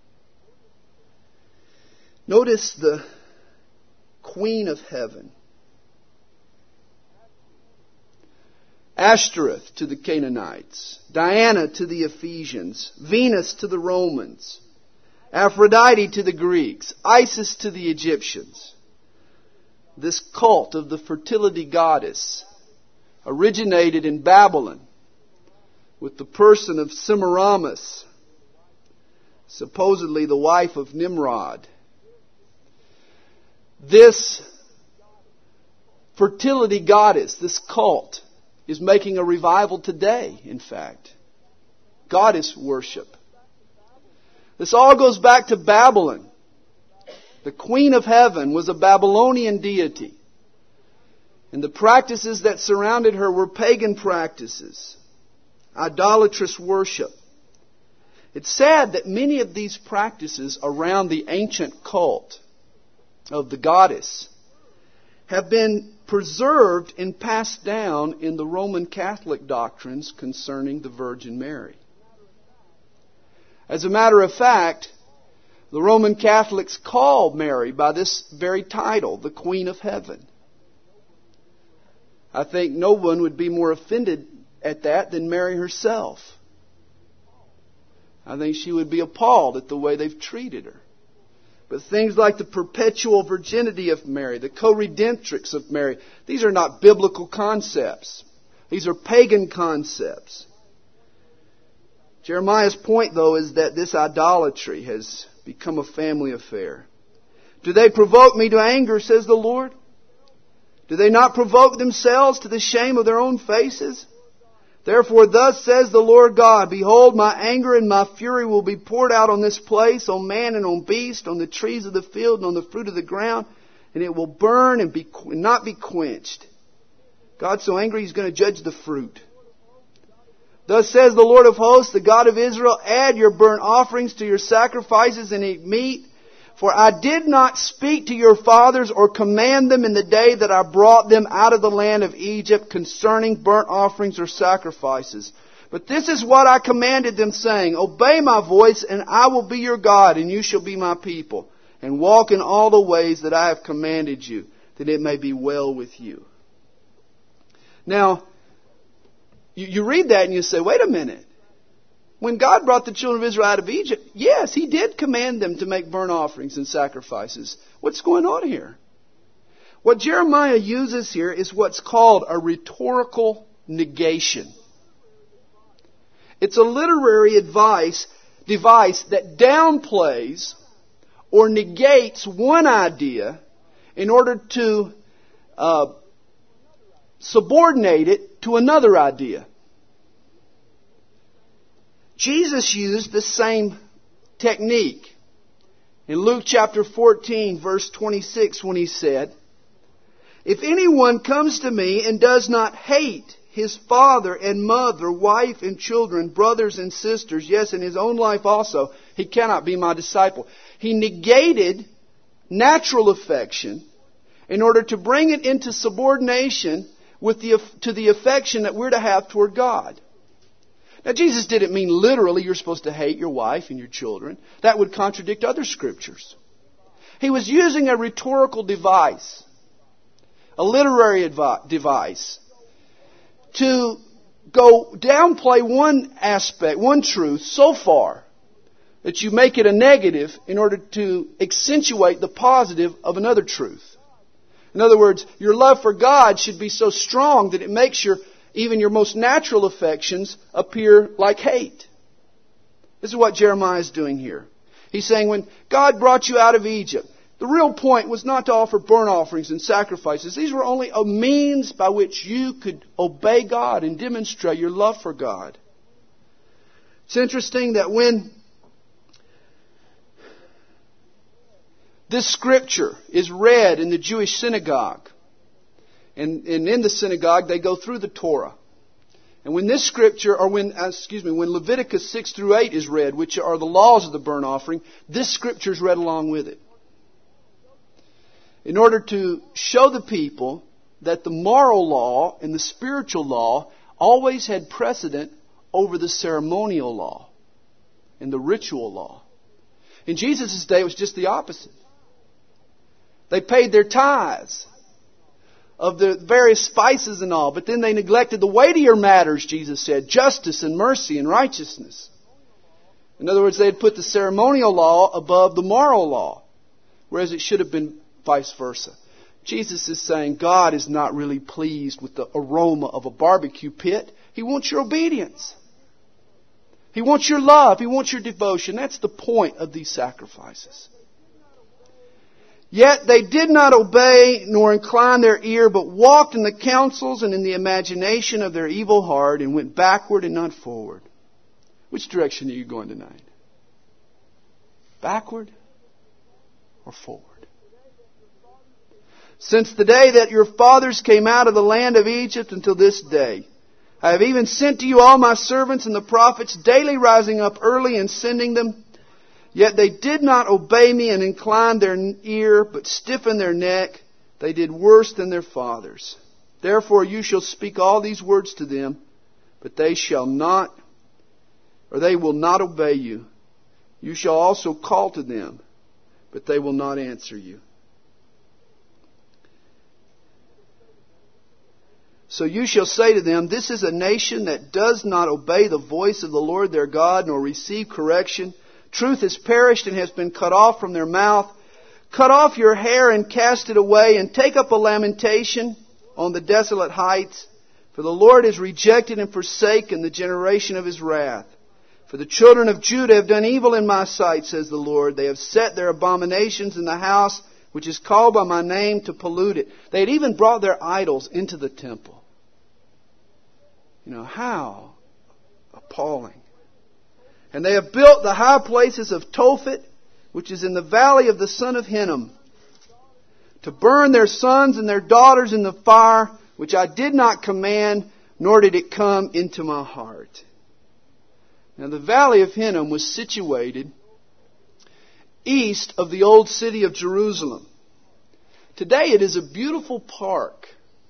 [SPEAKER 1] Notice the Queen of Heaven. Ashtoreth to the Canaanites, Diana to the Ephesians, Venus to the Romans, Aphrodite to the Greeks, Isis to the Egyptians. This cult of the fertility goddess originated in Babylon. with the person of Semiramis, supposedly the wife of Nimrod. This fertility goddess, this cult, is making a revival today, in fact. Goddess worship. This all goes back to Babylon. The Queen of Heaven was a Babylonian deity. And the practices that surrounded her were pagan practices, idolatrous worship. It's sad that many of these practices around the ancient cult of the goddess have been preserved and passed down in the Roman Catholic doctrines concerning the Virgin Mary. As a matter of fact, the Roman Catholics call Mary by this very title, the Queen of Heaven. I think no one would be more offended at that than Mary herself. I think she would be appalled at the way they've treated her. But things like the perpetual virginity of Mary, the co-redemptrix of Mary, these are not biblical concepts. These are pagan concepts. Jeremiah's point, though, is that this idolatry has become a family affair. Do they provoke me to anger, says the Lord? Do they not provoke themselves to the shame of their own faces? Therefore, thus says the Lord God, behold, my anger and my fury will be poured out on this place, on man and on beast, on the trees of the field and on the fruit of the ground, and it will burn and not be quenched. God's so angry, He's going to judge the fruit. Thus says the Lord of hosts, the God of Israel, add your burnt offerings to your sacrifices and eat meat. For I did not speak to your fathers or command them in the day that I brought them out of the land of Egypt concerning burnt offerings or sacrifices. But this is what I commanded them, saying, obey my voice, and I will be your God, and you shall be my people, and walk in all the ways that I have commanded you, that it may be well with you. Now, you read that and you say, wait a minute. When God brought the children of Israel out of Egypt, yes, He did command them to make burnt offerings and sacrifices. What's going on here? What Jeremiah uses here is what's called a rhetorical negation. It's a literary device that downplays or negates one idea in order to subordinate it to another idea. Jesus used the same technique in Luke chapter 14, verse 26, when He said, if anyone comes to me and does not hate his father and mother, wife and children, brothers and sisters, yes, and his own life also, he cannot be my disciple. He negated natural affection in order to bring it into subordination to the affection that we're to have toward God. Now, Jesus didn't mean literally you're supposed to hate your wife and your children. That would contradict other scriptures. He was using a rhetorical device, a literary device, to go downplay one aspect, one truth, so far that you make it a negative in order to accentuate the positive of another truth. In other words, your love for God should be so strong that it makes even your most natural affections appear like hate. This is what Jeremiah is doing here. He's saying when God brought you out of Egypt, the real point was not to offer burnt offerings and sacrifices. These were only a means by which you could obey God and demonstrate your love for God. It's interesting that when this scripture is read in the Jewish synagogue, and in the synagogue they go through the Torah. And when this scripture, when Leviticus 6 through 8 is read, which are the laws of the burnt offering, this scripture is read along with it. In order to show the people that the moral law and the spiritual law always had precedent over the ceremonial law and the ritual law. In Jesus' day, it was just the opposite. They paid their tithes of the various spices and all, but then they neglected the weightier matters, Jesus said, justice and mercy and righteousness. In other words, they had put the ceremonial law above the moral law, whereas it should have been vice versa. Jesus is saying God is not really pleased with the aroma of a barbecue pit. He wants your obedience. He wants your love. He wants your devotion. That's the point of these sacrifices. Yet they did not obey nor incline their ear, but walked in the counsels and in the imagination of their evil heart and went backward and not forward. Which direction are you going tonight? Backward or forward? Since the day that your fathers came out of the land of Egypt until this day, I have even sent to you all my servants and the prophets, daily rising up early and sending them. Yet they did not obey me and incline their ear, but stiffened their neck. They did worse than their fathers. Therefore you shall speak all these words to them, but they shall not, or they will not obey you. You shall also call to them, but they will not answer you. So you shall say to them, this is a nation that does not obey the voice of the Lord their God, nor receive correction. Truth has perished and has been cut off from their mouth. Cut off your hair and cast it away, and take up a lamentation on the desolate heights. For the Lord has rejected and forsaken the generation of His wrath. For the children of Judah have done evil in my sight, says the Lord. They have set their abominations in the house which is called by my name to pollute it. They had even brought their idols into the temple. You know, how appalling. And they have built the high places of Tophet, which is in the valley of the son of Hinnom, to burn their sons and their daughters in the fire, which I did not command, nor did it come into my heart. Now the valley of Hinnom was situated east of the old city of Jerusalem. Today it is a beautiful park.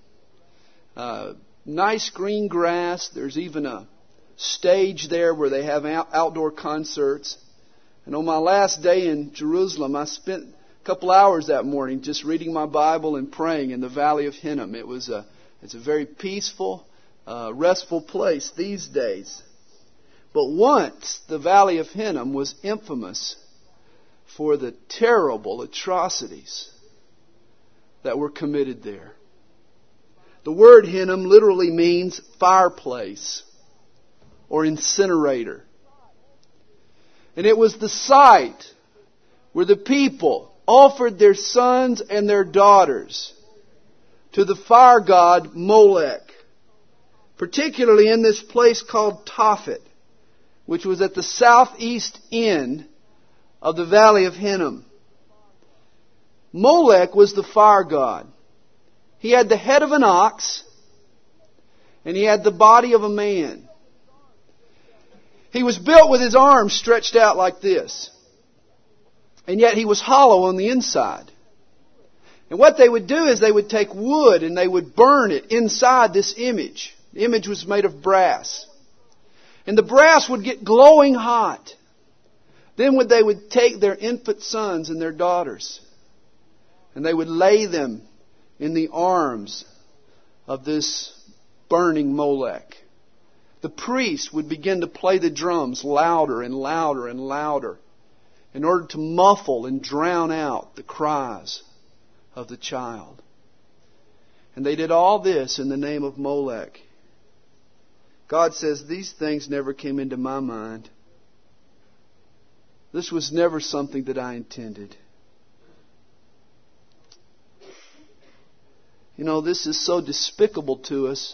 [SPEAKER 1] Nice green grass. There's even a stage there where they have outdoor concerts. And on my last day in Jerusalem, I spent a couple hours that morning just reading my Bible and praying in the valley of Hinnom. It's a very peaceful, restful place these days. But once the valley of Hinnom was infamous for the terrible atrocities that were committed there. The word Hinnom literally means fireplace or incinerator. And it was the site where the people offered their sons and their daughters to the fire god Molech, particularly in this place called Tophet, which was at the southeast end of the valley of Hinnom. Molech was the fire god. He had the head of an ox, and he had the body of a man. He was built with his arms stretched out like this. And yet he was hollow on the inside. And what they would do is they would take wood and they would burn it inside this image. The image was made of brass. And the brass would get glowing hot. Then they would take their infant sons and their daughters, and they would lay them in the arms of this burning Molech. The priest would begin to play the drums louder and louder and louder in order to muffle and drown out the cries of the child. And they did all this in the name of Molech. God says, these things never came into my mind. This was never something that I intended. You know, this is so despicable to us.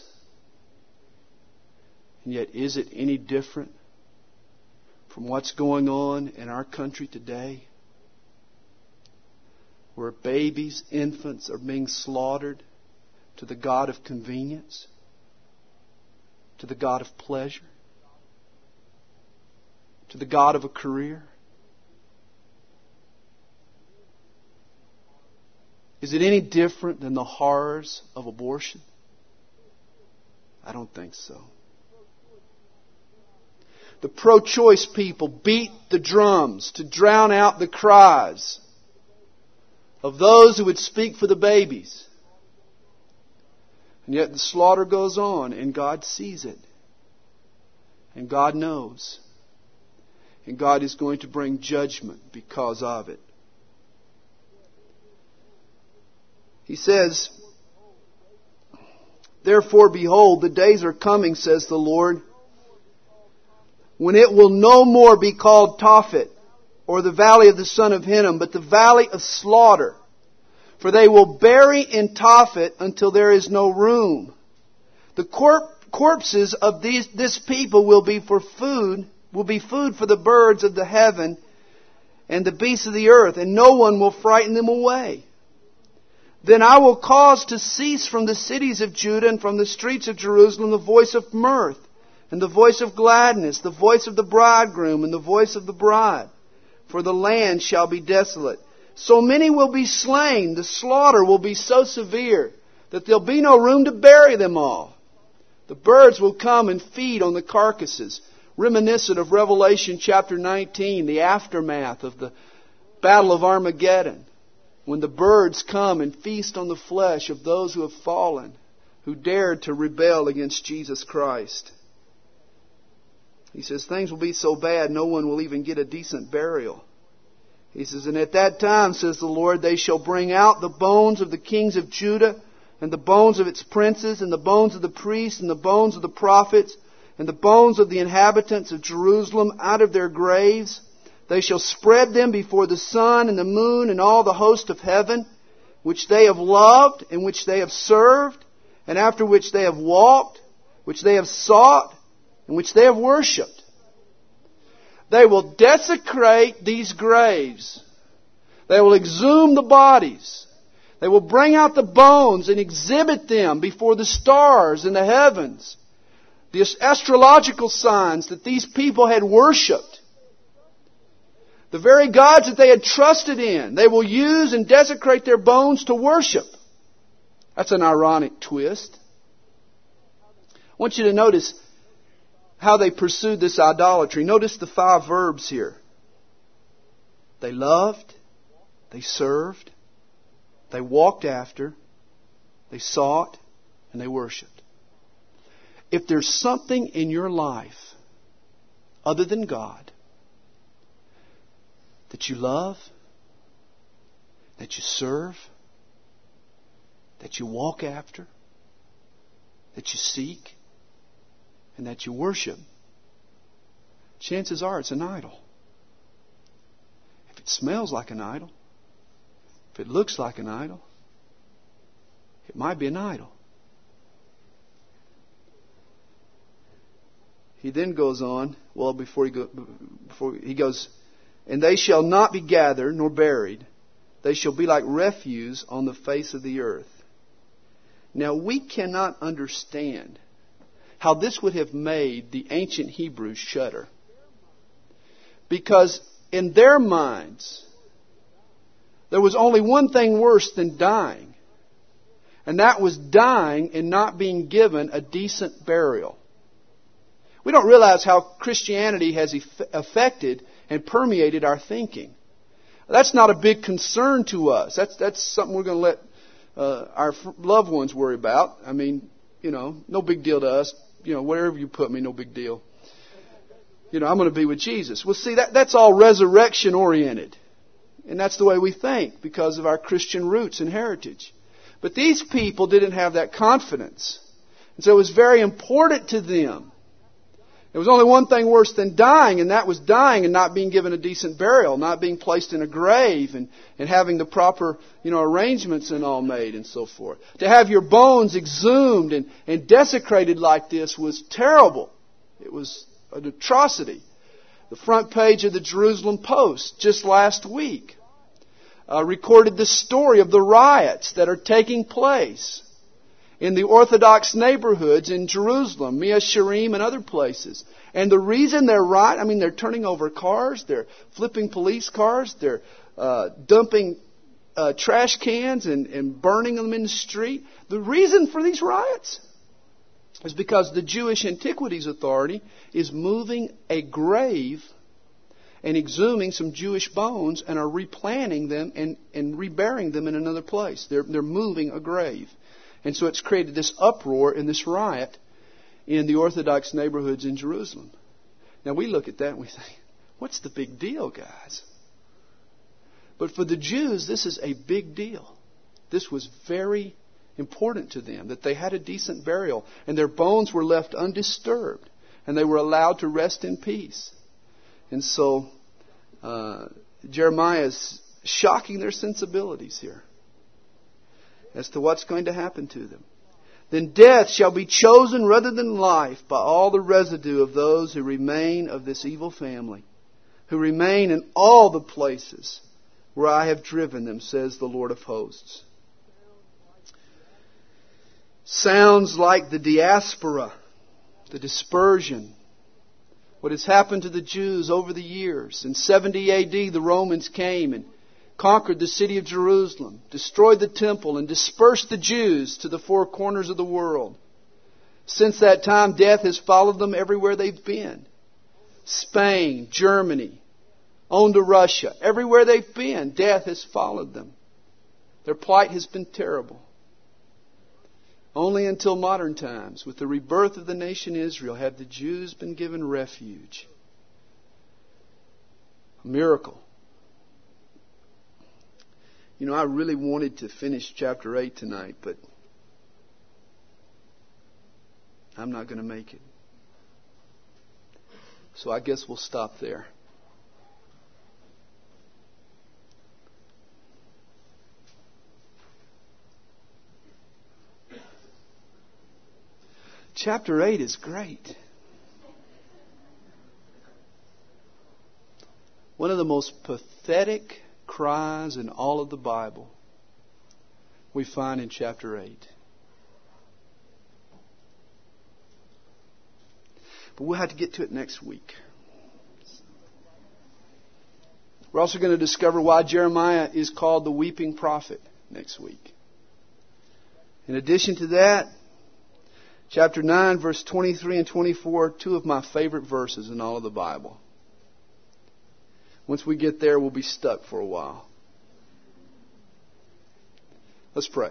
[SPEAKER 1] And yet, is it any different from what's going on in our country today? Where babies, infants are being slaughtered to the god of convenience, to the god of pleasure, to the god of a career. Is it any different than the horrors of abortion? I don't think so. The pro-choice people beat the drums to drown out the cries of those who would speak for the babies. And yet the slaughter goes on, and God sees it. And God knows. And God is going to bring judgment because of it. He says, therefore, behold, the days are coming, says the Lord, when it will no more be called Tophet, or the valley of the son of Hinnom, but the valley of slaughter. For they will bury in Tophet until there is no room. The corpses of this people will be food for the birds of the heaven and the beasts of the earth, and no one will frighten them away. Then I will cause to cease from the cities of Judah and from the streets of Jerusalem the voice of mirth, and the voice of gladness, the voice of the bridegroom, and the voice of the bride. For the land shall be desolate. So many will be slain, the slaughter will be so severe, that there'll be no room to bury them all. The birds will come and feed on the carcasses, reminiscent of Revelation chapter 19, the aftermath of the Battle of Armageddon, when the birds come and feast on the flesh of those who have fallen, who dared to rebel against Jesus Christ. He says things will be so bad no one will even get a decent burial. He says, and at that time, says the Lord, they shall bring out the bones of the kings of Judah, and the bones of its princes, and the bones of the priests, and the bones of the prophets, and the bones of the inhabitants of Jerusalem out of their graves. They shall spread them before the sun and the moon and all the host of heaven, which they have loved and which they have served, and after which they have walked, which they have sought, and which they have worshipped. They will desecrate these graves. They will exhume the bodies. They will bring out the bones and exhibit them before the stars in the heavens, the astrological signs that these people had worshipped. The very gods that they had trusted in, they will use and desecrate their bones to worship. That's an ironic twist. I want you to notice how they pursued this idolatry. Notice the 5 verbs here. They loved, they served, they walked after, they sought, and they worshipped. If there's something in your life other than God that you love, that you serve, that you walk after, that you seek, and that you worship, chances are it's an idol. If it smells like an idol, if it looks like an idol, it might be an idol. He then goes on, before he goes, and they shall not be gathered nor buried. They shall be like refuse on the face of the earth. Now we cannot understand how this would have made the ancient Hebrews shudder. Because in their minds, there was only one thing worse than dying. And that was dying and not being given a decent burial. We don't realize how Christianity has affected and permeated our thinking. That's not a big concern to us. That's something we're going to let our loved ones worry about. I mean, no big deal to us. Wherever you put me, no big deal. I'm going to be with Jesus. Well, see, that's all resurrection oriented. And that's the way we think because of our Christian roots and heritage. But these people didn't have that confidence. And so it was very important to them. There was only one thing worse than dying, and that was dying and not being given a decent burial, not being placed in a grave and having the proper, arrangements and all made and so forth. To have your bones exhumed and desecrated like this was terrible. It was an atrocity. The front page of the Jerusalem Post just last week recorded the story of the riots that are taking place in the Orthodox neighborhoods in Jerusalem, Mea Shearim and other places. And the reason they're they're turning over cars, they're flipping police cars, they're dumping trash cans and burning them in the street. The reason for these riots is because the Jewish Antiquities Authority is moving a grave and exhuming some Jewish bones and are replanting them and reburying them in another place. They're moving a grave. And so it's created this uproar and this riot in the Orthodox neighborhoods in Jerusalem. Now we look at that and we think, what's the big deal, guys? But for the Jews, this is a big deal. This was very important to them, that they had a decent burial and their bones were left undisturbed. And they were allowed to rest in peace. And so Jeremiah is shocking their sensibilities here as to what's going to happen to them. Then death shall be chosen rather than life by all the residue of those who remain of this evil family, who remain in all the places where I have driven them, says the Lord of hosts. Sounds like the diaspora, the dispersion. What has happened to the Jews over the years. In 70 A.D., the Romans came and conquered the city of Jerusalem, destroyed the temple, and dispersed the Jews to the four corners of the world. Since that time, death has followed them everywhere they've been. Spain, Germany, on to Russia. Everywhere they've been, death has followed them. Their plight has been terrible. Only until modern times, with the rebirth of the nation Israel, have the Jews been given refuge. A miracle. You know, I really wanted to finish chapter 8 tonight, but I'm not going to make it. So I guess we'll stop there. Chapter 8 is great. One of the most pathetic cries in all of the Bible we find in chapter 8. But we'll have to get to it next week. We're also going to discover why Jeremiah is called the weeping prophet next week. In addition to that, chapter 9, verse 23 and 24 are two of my favorite verses in all of the Bible. Once we get there, we'll be stuck for a while. Let's pray.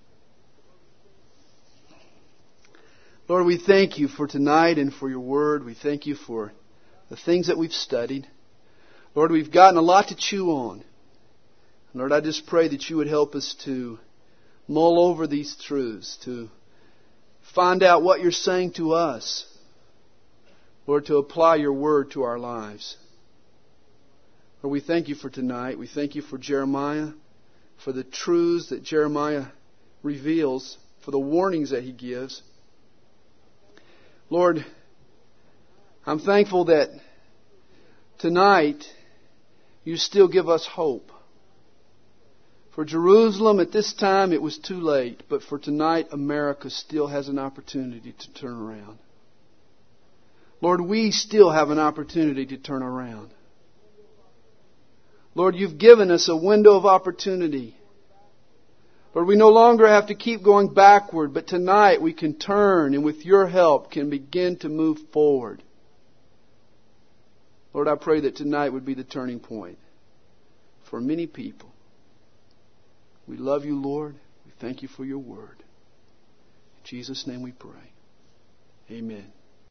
[SPEAKER 1] Lord, we thank you for tonight and for your word. We thank you for the things that we've studied. Lord, we've gotten a lot to chew on. Lord, I just pray that you would help us to mull over these truths, to find out what you're saying to us. Lord, to apply your word to our lives. Lord, we thank you for tonight. We thank you for Jeremiah, for the truths that Jeremiah reveals, for the warnings that he gives. Lord, I'm thankful that tonight you still give us hope. For Jerusalem at this time it was too late, but for tonight America still has an opportunity to turn around. Lord, we still have an opportunity to turn around. Lord, you've given us a window of opportunity. Lord, we no longer have to keep going backward, but tonight we can turn and with your help can begin to move forward. Lord, I pray that tonight would be the turning point for many people. We love you, Lord. We thank you for your word. In Jesus' name we pray. Amen.